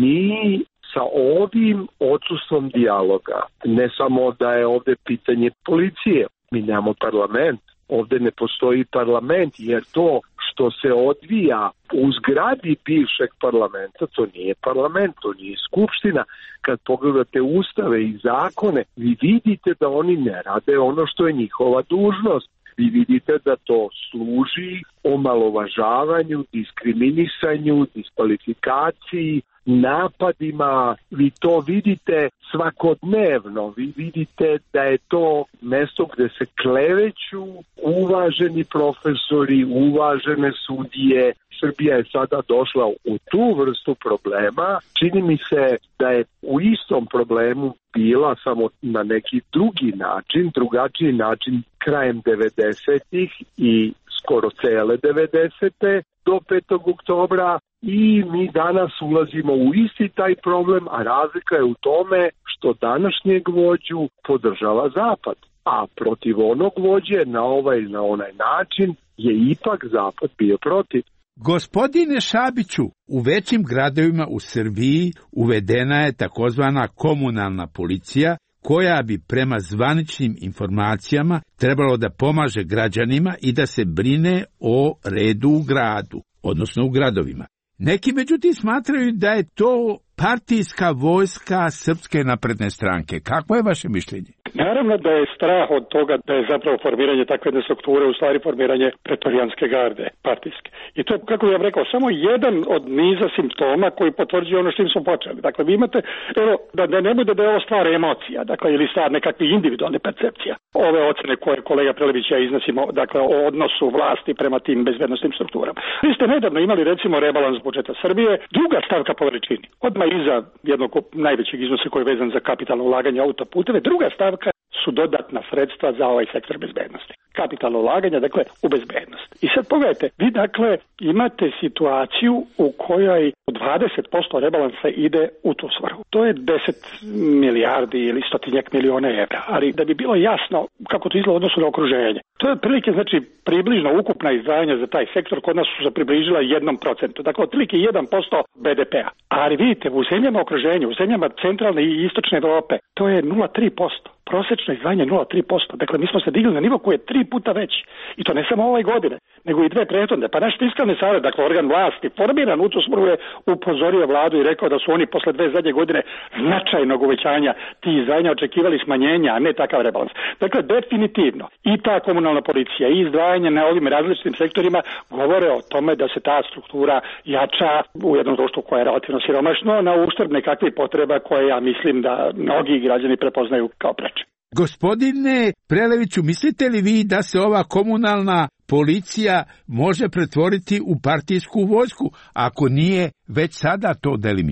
mi sa ovim odsustvom dijaloga, ne samo da je ovdje pitanje policije, mi nemamo parlament, ovdje ne postoji parlament, jer to što se odvija u zgradi bivšeg parlamenta, to nije parlament, to nije skupština. Kad pogledate ustave i zakone, vi vidite da oni ne rade ono što je njihova dužnost. Vi vidite da to služi omalovažavanju, diskriminisanju, diskvalifikaciji, napadima. Vi to vidite svakodnevno. Vi vidite da je to mesto gde se kleveću uvaženi profesori, uvažene sudije. Srbija je sada došla u tu vrstu problema. Čini mi se da je u istom problemu bila samo na neki drugi način, drugačiji način krajem devedesetih i skoro cele devedesete do petog oktobra i mi danas ulazimo u isti taj problem, a razlika je u tome što današnjeg vođu podržava Zapad, a protiv onog vođe na ovaj ili na onaj način je ipak Zapad bio protiv. Gospodine Šabiću, u većim gradovima u Srbiji uvedena je takozvana komunalna policija, koja bi prema zvaničnim informacijama trebalo da pomaže građanima i da se brine o redu u gradu, odnosno u gradovima. Neki međutim smatraju da je to partijska vojska Srpske napredne stranke. Kako je vaše mišljenje? Naravno da je strah od toga da je zapravo formiranje takve jedne strukture u stvari formiranje pretorijanske garde, partijske. I to je, kako bih vam rekao, samo jedan od niza simptoma koji potvrđuje ono što im smo počeli. Dakle, vi imate, evo, da, da ne bude da je ovo stvar emocija, dakle, ili stvar nekakve individualne percepcija. Ove ocene koje kolega Prelević ja iznosimo, dakle, o odnosu vlasti prema tim bezbednostnim strukturama. Vi ste nedavno imali, recimo, rebalans budžeta Srbije, druga stavka po veličini, odmah iza jednog najvećeg iznosa koji je vezan za kapitalno ulaganje autoputeve, druga stavka su dodatna sredstva za ovaj sektor bezbednosti. Kapitalno ulaganje, dakle, u bezbednost. I sad pogledajte, vi dakle imate situaciju u kojoj dvadeset posto rebalansa ide u tu svrhu. To je deset milijardi ili stotinjak miliona evra. Ali da bi bilo jasno kako to izgleda u odnosu na okruženje. To je otprilike, znači, približno ukupna izdvajanja za taj sektor kod nas su se približila jednom procentu. Dakle, otprilike jedan posto be de pea. Ali vidite, u zemljama okruženja, u zemljama centralne i istočne Evrope, to je nula zarez tri posto. Prosečno izdvajanje nula zarez tri posto. Dakle, mi smo se digli na nivo koji je tri puta veći. I to ne samo ove godine, nego i dve prethodne. Pa naš fiskalni savjet, dakle organ vlasti, formiran u tu svrhu je upozorio vladu i rekao da su oni posle dve zadnje godine značajnog uvećanja tih izdvajanja očekivali smanjenja, a ne takav rebalans. Dakle, definitivno i ta komunalna policija i izdvajanje na ovim različitim sektorima govore o tome da se ta struktura jača u jednom društvu koje je relativno siromašno na uštrb nekakvih potreba koje ja mislim da mnogi građani prepoznaju kao preče. Gospodine Preleviću, mislite li vi da se ova komunalna policija može pretvoriti u partijsku vojsku, ako nije već sada to delimično?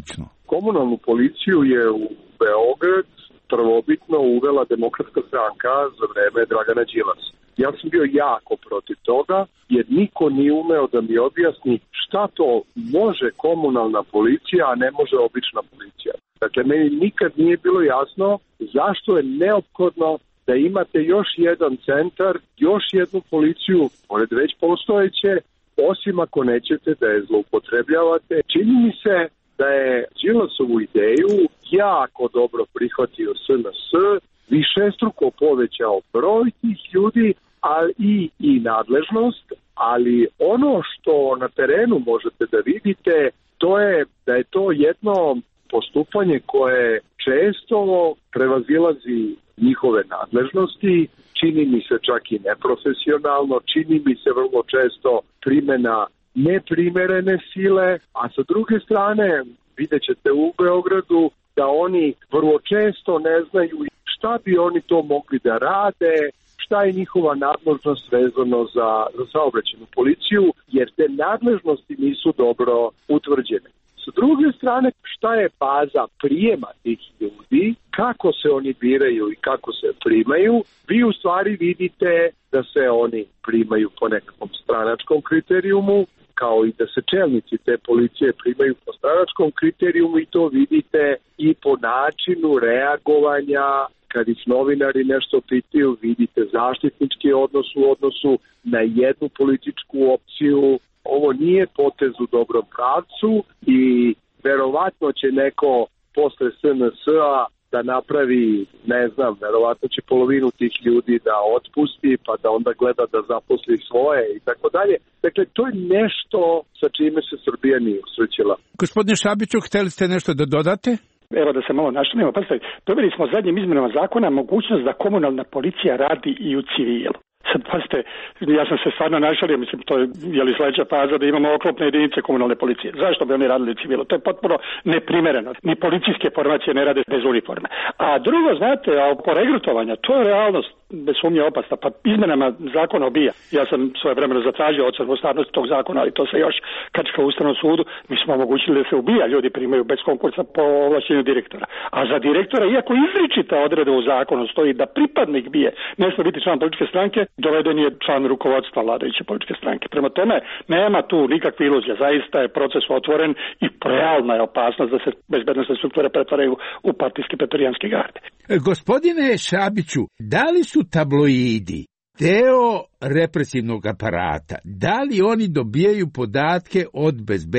Komunalnu policiju je u Beograd prvobitno uvela Demokratska stranka za vreme Dragana Đilasa. Ja sam bio jako protiv toga, jer niko nije umeo da mi objasni šta to može komunalna policija, a ne može obična policija. Dakle, meni nikad nije bilo jasno zašto je neophodno da imate još jedan centar, još jednu policiju, pored već postojeće, osim ako nećete da je zloupotrebljavate. Čini mi se da je Đilasovu ideju jako dobro prihvatio S N S, višestruko povećao broj tih ljudi, ali i, i nadležnost, ali ono što na terenu možete da vidite, to je da je to jedno postupanje koje često prevazilazi njihove nadležnosti, čini mi se čak i neprofesionalno, čini mi se vrlo često primjena neprimerene sile, a sa druge strane vidjet ćete u Beogradu da oni vrlo često ne znaju šta bi oni to mogli da rade, šta je njihova nadležnost vezano za, za saobraćajnu policiju, jer te nadležnosti nisu dobro utvrđene. S druge strane, šta je baza prijema tih ljudi, kako se oni biraju i kako se primaju, vi u stvari vidite da se oni primaju po nekakvom stranačkom kriterijumu, kao i da se čelnici te policije primaju po stranačkom kriterijumu i to vidite i po načinu reagovanja. Kad ih novinari nešto pitaju, vidite zaštitnički odnos u odnosu na jednu političku opciju. Ovo nije potez u dobrom pravcu i verovatno će neko posle S N S-a da napravi, ne znam, verovatno će polovinu tih ljudi da otpusti, pa da onda gleda da zaposli svoje i tako dalje. Dakle, to je nešto sa čime se Srbija nije usrećila. Gospodine Šabiću, hteli ste nešto da dodate? Evo da se malo našalimo, pa dobili smo zadnjim izmenama zakona mogućnost da komunalna policija radi i u civilu. Sad, pazite, ja sam se stvarno našalio, mislim, to je, je li sledeća faza da imamo oklopne jedinice komunalne policije. Zašto bi oni radili civilu? To je potpuno neprimereno. Ni policijske formacije ne rade bez uniforme. A drugo, znate, a oko regrutovanja, to je realnost, bez sumnje opasna. Pa izmenama zakona obija. Ja sam svoje vremeno zatražio ocenu ustavnosti tog zakona, ali to se još kačka u Ustavnom sudu. Mi smo omogućili da se ubija, ljudi primaju bez konkursa po ovlašćenju direktora. A za direktora, iako izričita odredba u zakonu stoji da pripadnik bije, ne smije biti član političke stranke, doveden je član rukovodstva vladajuće političke stranke. Prema tome, nema tu nikakve iluzije. Zaista je proces otvoren i realna je opasnost da se bezbednosne strukture pretvaraju u partijske pretorijanske garde. Gospodine Šabiću, da li su tabloidi deo represivnog aparata? Da li oni dobijaju podatke od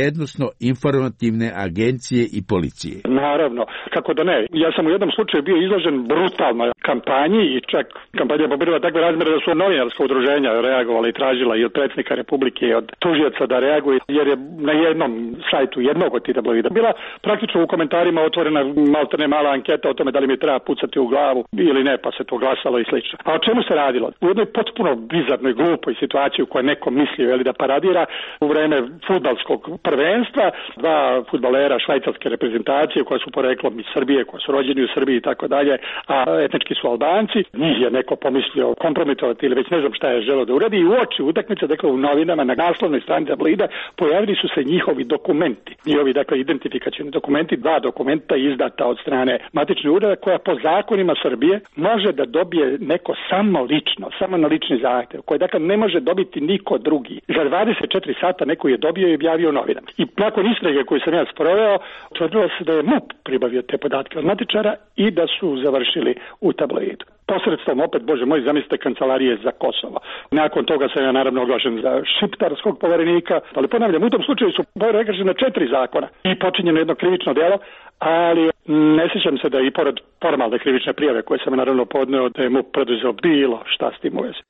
bezbednosno-informativne agencije i policije? Naravno, kako da ne. Ja sam u jednom slučaju bio izložen brutalnoj kampanji i čak kampanja je pobirala takve razmere da su novinarska udruženja reagovala i tražila i od predsjednika Republike i od tužioca da reaguju, jer je na jednom sajtu jednog od tih tabloida bila praktično u komentarima otvorena maltene mala anketa o tome da li mi treba pucati u glavu ili ne, pa se to glasalo i slično. A o čemu se radilo? U jednoj potpuno bizarnoj, glupoj situaciji u kojoj neko mislio ili da paradira u vreme fudbalskog prvenstva, dva fudbalera švajcarske reprezentacije koja su poreklom iz Srbije, koja su rođeni u Srbiji i tako dalje, a etnički su Albanci, njih je neko pomislio kompromitovati ili već ne znam šta je želeo da uradi i u oči utakmice, dakle u novinama na naslovnoj strani tabloida pojavili su se njihovi dokumenti, njihovi dakle identifikacioni dokumenti, dva dokumenta izdata od strane matične ureda koja po zakonima Srbije može da dobije neko samo lično, samo na lični zahtev, koji dakle ne može dobiti niko drugi. Za dvadeset četiri sata neko je dobio i objavio novinama. I nakon istrage koju sam ja sproveo, utvrdilo se da je M U P pribavio te podatke od matičara i da su završili u tabloidu. Posredstvom, opet, Bože moj, zamislite, Kancelarije za Kosovo. Nakon toga sam ja naravno oglašen za šiptarskog poverenika, ali ponavljam, u tom slučaju su prekršena četiri zakona i počinjeno jedno krivično djelo, ali ne sjećam se da i pored formalne krivične prijave koje sam naravno podneo da je M U P preduzeo bilo šta s tim u vezi.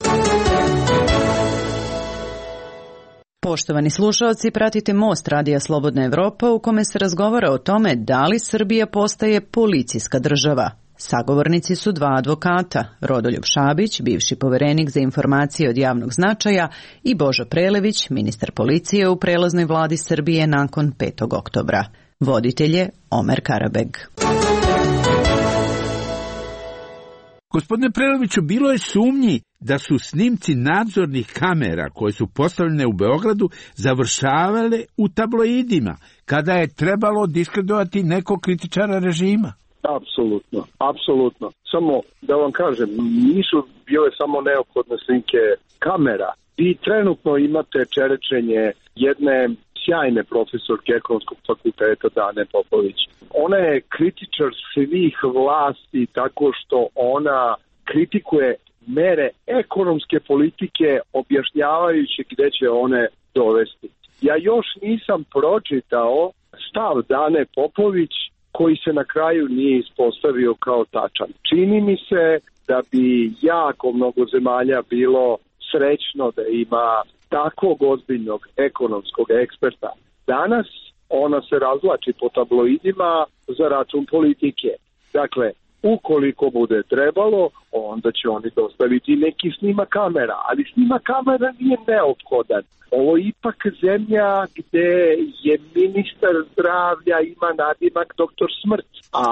Poštovani slušalci, pratite Most Radija Slobodna Evropa u kome se razgovara o tome da li Srbija postaje policijska država. Sagovornici su dva advokata, Rodoljub Šabić, bivši poverenik za informacije od javnog značaja, i Božo Prelević, ministar policije u prelaznoj vladi Srbije nakon petog oktobra. Voditelj je Omer Karabeg. Gospodine Preloviću, bilo je sumnji da su snimci nadzornih kamera koje su postavljene u Beogradu završavale u tabloidima, kada je trebalo diskreditovati nekog kritičara režima. Apsolutno, apsolutno. Samo da vam kažem, nisu bile samo neophodne snimke kamera. Vi trenutno imate čerečenje jedne sjajne profesorke Ekonomskog fakulteta Dane Popović. Ona je kritičar svih vlasti tako što ona kritikuje mere ekonomske politike objašnjavajući gde će one dovesti. Ja još nisam pročitao stav Dane Popović koji se na kraju nije ispostavio kao tačan. Čini mi se da bi jako mnogo zemalja bilo srećno da ima takvog ozbiljnog ekonomskog eksperta. Danas ona se razvlači po tabloidima za račun politike. Dakle, ukoliko bude trebalo, onda će oni dostaviti neki snimak kamera, ali snimak kamera nije neophodan. Ovo je ipak zemlja gde je ministar zdravlja ima nadimak doktor Smrt, a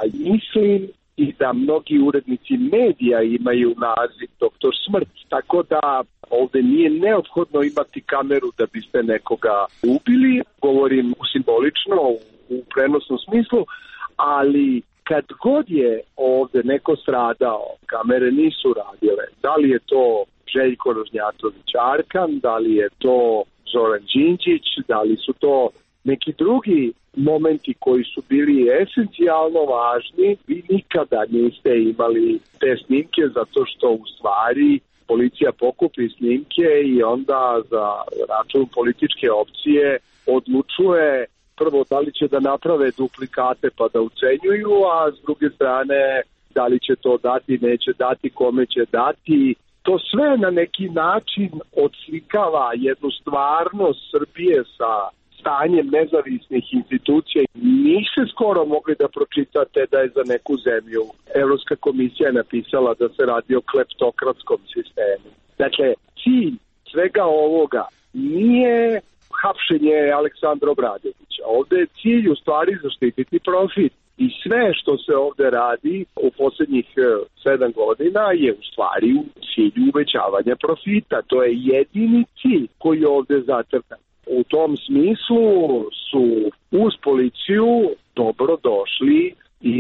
mislim i da mnogi urednici medija imaju naziv doktor Smrt, tako da ovde nije neophodno imati kameru da biste nekoga ubili, govorim simbolično u, u prenosnom smislu, ali kad god je ovde neko stradao, kamere nisu radile. Da li je to Željko Rožnjatović Arkan, da li je to Zoran Đinđić, da li su to neki drugi momenti koji su bili esencijalno važni, vi nikada niste imali te snimke zato što u stvari policija pokupi snimke i onda za račun političke opcije odlučuje prvo da li će da naprave duplikate pa da ucenjuju, a s druge strane da li će to dati, neće dati, kome će dati. To sve na neki način odslikava jednu stvarnost Srbije sa stanjem nezavisnih institucija. Niste skoro mogli da pročitate da je za neku zemlju Evropska komisija napisala da se radi o kleptokratskom sistemu. Dakle, cilj svega ovoga nije hapšenje Aleksandra Obradovića. Ovde je cilj u stvari zaštititi profit. I sve što se ovde radi u poslednjih sedam godina je u stvari u cilju uvećavanja profita. To je jedini cilj koji je ovde zacrtan. U tom smislu su uz policiju dobro došli i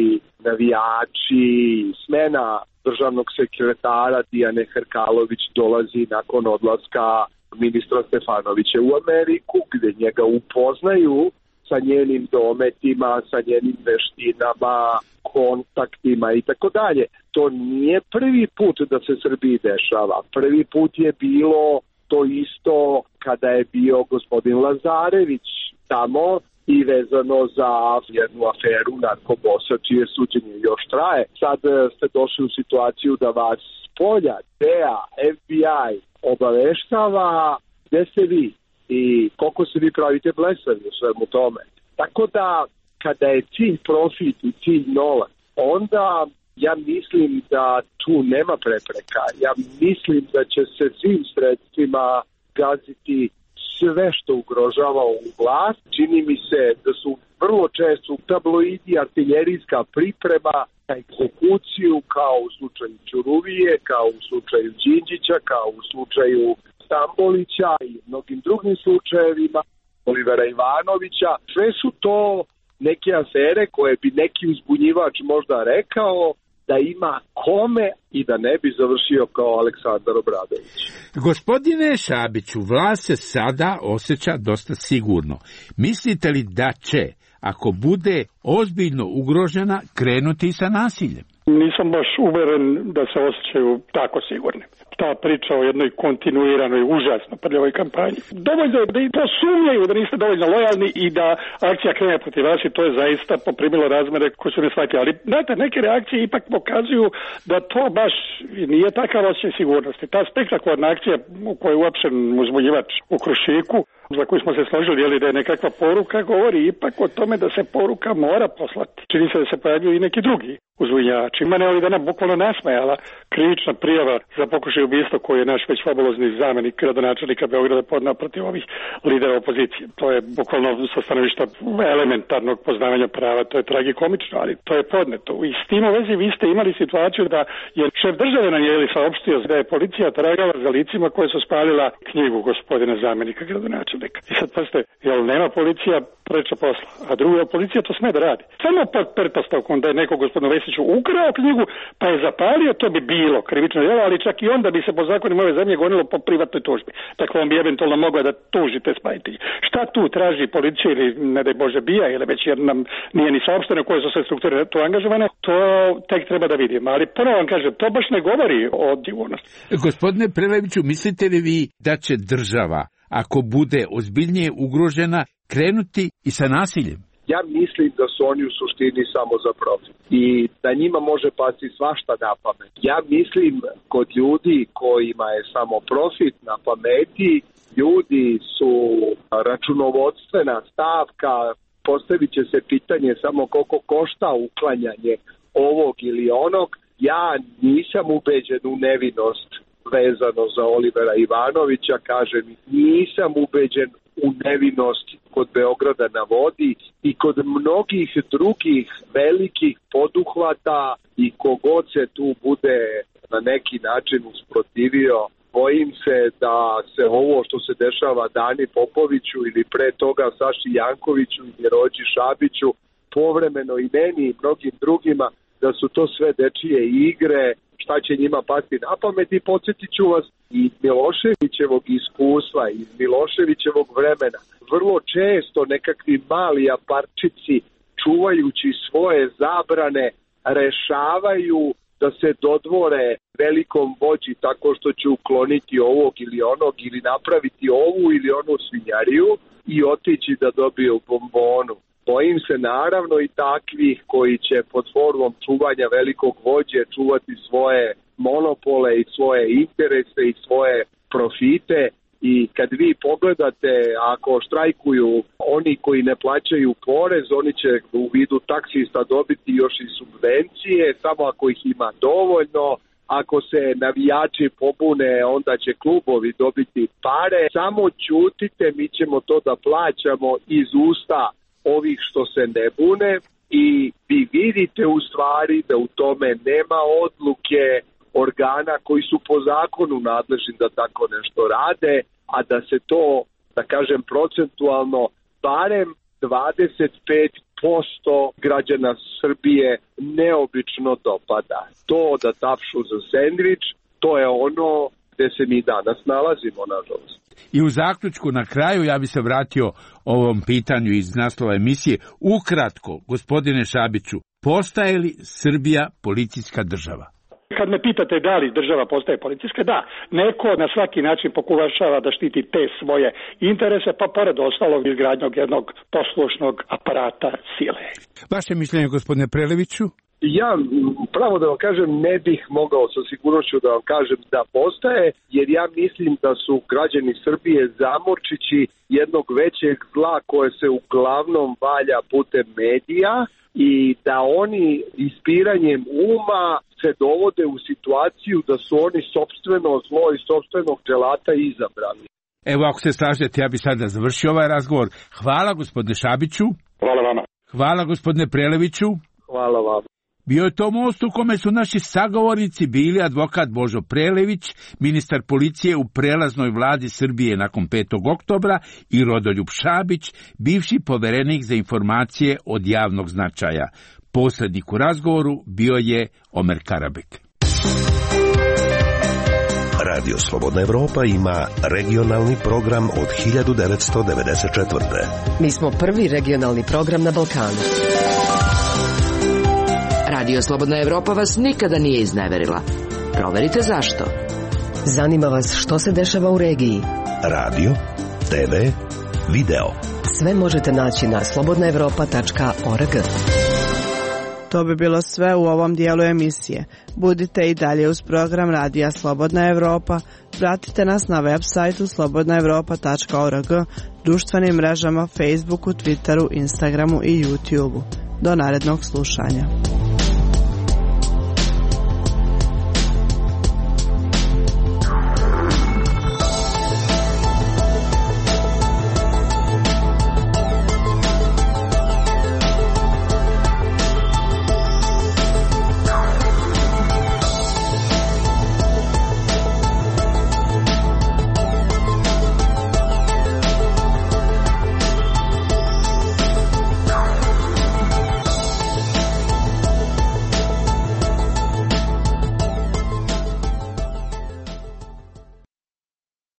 navijači, smena državnog sekretara Dijane Hrkalović dolazi nakon odlaska ministra Stefanovića u Ameriku, gde njega upoznaju sa njenim dometima, sa njenim veštinama, kontaktima i tako dalje. To nije prvi put da se Srbiji dešava. Prvi put je bilo to isto kada je bio gospodin Lazarević tamo i vezano za jednu aferu narkobosa čije suđenje još traje. Sad ste došli u situaciju da vas polja, D E A, F B I obaveštava gde ste vi i koliko se vi pravite blesavi u svemu tome. Tako da kada je cilj profit i cilj novac, onda ja mislim da tu nema prepreka. Ja mislim da će se svim sredstvima gaziti sve što ugrožava ovu vlast. Čini mi se da su vrlo često tabloidi, artiljerijska priprema na egzekuciju, kao u slučaju Ćuruvije, kao u slučaju Đinđića, kao u slučaju Stambolića i mnogim drugim slučajevima, Olivera Ivanovića. Sve su to neke afere koje bi neki uzbunjivač možda rekao da ima kome i da ne bi završio kao Aleksandar Obradović. Gospodine Šabiću, vlast se sada osjeća dosta sigurno. Mislite li da će, ako bude ozbiljno ugrožena, krenuti sa nasiljem? Nisam baš uveren da se osjećaju tako sigurni. Ta priča o jednoj kontinuiranoj, užasno prljavoj kampanji. Dovoljno je da i to sumnjaju da niste dovoljno lojalni i da akcija krene protiv vas i to je zaista poprimilo razmere koje su neshvatljive. Ali, znate, neke reakcije ipak pokazuju da to baš nije takav osjećaj sigurnosti. Ta spektakularna akcija u kojoj je uopšen uzbunjivač u Krušiku za koju smo se složili, je li da je nekakva poruka, govori ipak o tome da se poruka mora poslati. Čini se da se pojavljuju i neki drugi uzbunjivači. Ima ne li da nam bukvalno nasmejala krivična prijava za pokušaj ubistva koju je naš već fabulozni zamenik gradonačelnika Beograda podneo protiv ovih lidera opozicije. To je bukvalno sa stanovišta elementarnog poznavanja prava, to je tragikomično, ali to je podneto. I s tim u vezi vi ste imali situaciju da je šef države na njeli saopštio da je policija tragala za licima koje su spalila knjigu gospodina zamenika gradonačelnika. I sad pazite, jel nema policija preča posla, a drugo, policija to sme da radi. Samo pod pretpostavkom da je neko gospodinu Vesiću ukrao knjigu, pa je zapalio, to bi bilo krivično djelo, ali čak i onda bi se po zakonima ove zemlje gonilo po privatnoj tužbi. Dakle, on bi eventualno mogao da tuži te spajitelje. Šta tu traži policija ili, ne daj Bože, bija, ili već jer nam nije ni saopšteno koje su sve strukture tu angažovane, to tek treba da vidimo. Ali ponovo vam kažem, to baš ne govori o odgovornosti. Gospodine Preleviću, mislite li vi da će država, ako bude ozbiljnije ugrožena, krenuti i sa nasiljem? Ja mislim da su oni u suštini samo za profit i da njima može pasti svašta na pamet. Ja mislim kod ljudi kojima je samo profit na pameti, ljudi su računovodstvena stavka, postavit će se pitanje samo koliko košta uklanjanje ovog ili onog. Ja nisam ubeđen u nevinost vezano za Olivera Ivanovića, kažem, nisam ubeđen u nevinost kod Beograda na vodi i kod mnogih drugih velikih poduhvata i kogod se tu bude na neki način usprotivio. Bojim se da se ovo što se dešava Dani Popoviću ili pre toga Saši Jankoviću ili Rođi Šabiću, povremeno i meni i mnogim drugima, da su to sve dečije igre, šta će njima pasti na pamet. I podsjetit ću vas, iz Miloševićevog iskustva, iz Miloševićevog vremena, vrlo često nekakvi mali aparčici, čuvajući svoje zabrane, rešavaju da se dodvore velikom vođi tako što će ukloniti ovog ili onog ili napraviti ovu ili onu svinjariju i otići da dobiju bombonu. Bojim se naravno i takvih koji će pod formom čuvanja velikog vođe čuvati svoje monopole i svoje interese i svoje profite. I kad vi pogledate, ako štrajkuju oni koji ne plaćaju porez, oni će u vidu taksista dobiti još i subvencije, samo ako ih ima dovoljno. Ako se navijači pobune, onda će klubovi dobiti pare. Samo ćutite, mi ćemo to da plaćamo iz usta ovih što se ne bune i vi vidite u stvari da u tome nema odluke organa koji su po zakonu nadležni da tako nešto rade, a da se to, da kažem, procentualno barem dvadeset pet posto građana Srbije neobično dopada. To da tapšu za sendvič, to je ono gde se mi danas nalazimo, nažalost. I u zaključku na kraju ja bi se vratio ovom pitanju iz naslova emisije. Ukratko, gospodine Šabiću, postaje li Srbija policijska država? Kad me pitate da li država postaje policijska, da, neko na svaki način pokušava da štiti te svoje interese, pa pored ostalog izgradnjog jednog poslušnog aparata sile. Vaše mišljenje, gospodine Preleviću? Ja, pravo da vam kažem, ne bih mogao sa sigurnošću da vam kažem da postaje, jer ja mislim da su građani Srbije zamorčići jednog većeg zla koje se uglavnom valja putem medija i da oni ispiranjem uma se dovode u situaciju da su oni sopstveno zlo i sopstvenog dželata izabrali. Evo, ako se slažete, ja bi sada završio ovaj razgovor. Hvala, gospodine Šabiću. Hvala vama. Hvala, gospodine Preleviću. Hvala vam. Bio je to most u kome su naši sagovornici bili advokat Božo Prelević, ministar policije u prelaznoj vladi Srbije nakon petog oktobra i Rodoljub Šabić, bivši poverenik za informacije od javnog značaja. Posrednik u razgovoru bio je Omer Karabek. Radio Slobodna Evropa ima regionalni program od hiljadu devetsto devedeset četvrte. Mi smo prvi regionalni program na Balkanu. Radio Slobodna Evropa vas nikada nije izneverila. Proverite zašto. Zanima vas što se dešava u regiji. Radio, te ve, video. Sve možete naći na slobodna evropa tačka org. To bi bilo sve u ovom dijelu emisije. Budite i dalje uz program Radija Slobodna Evropa. Pratite nas na web sajtu slobodna evropa tačka org, društvenim mrežama Facebooku, Twitteru, Instagramu i YouTubeu. Do narednog slušanja.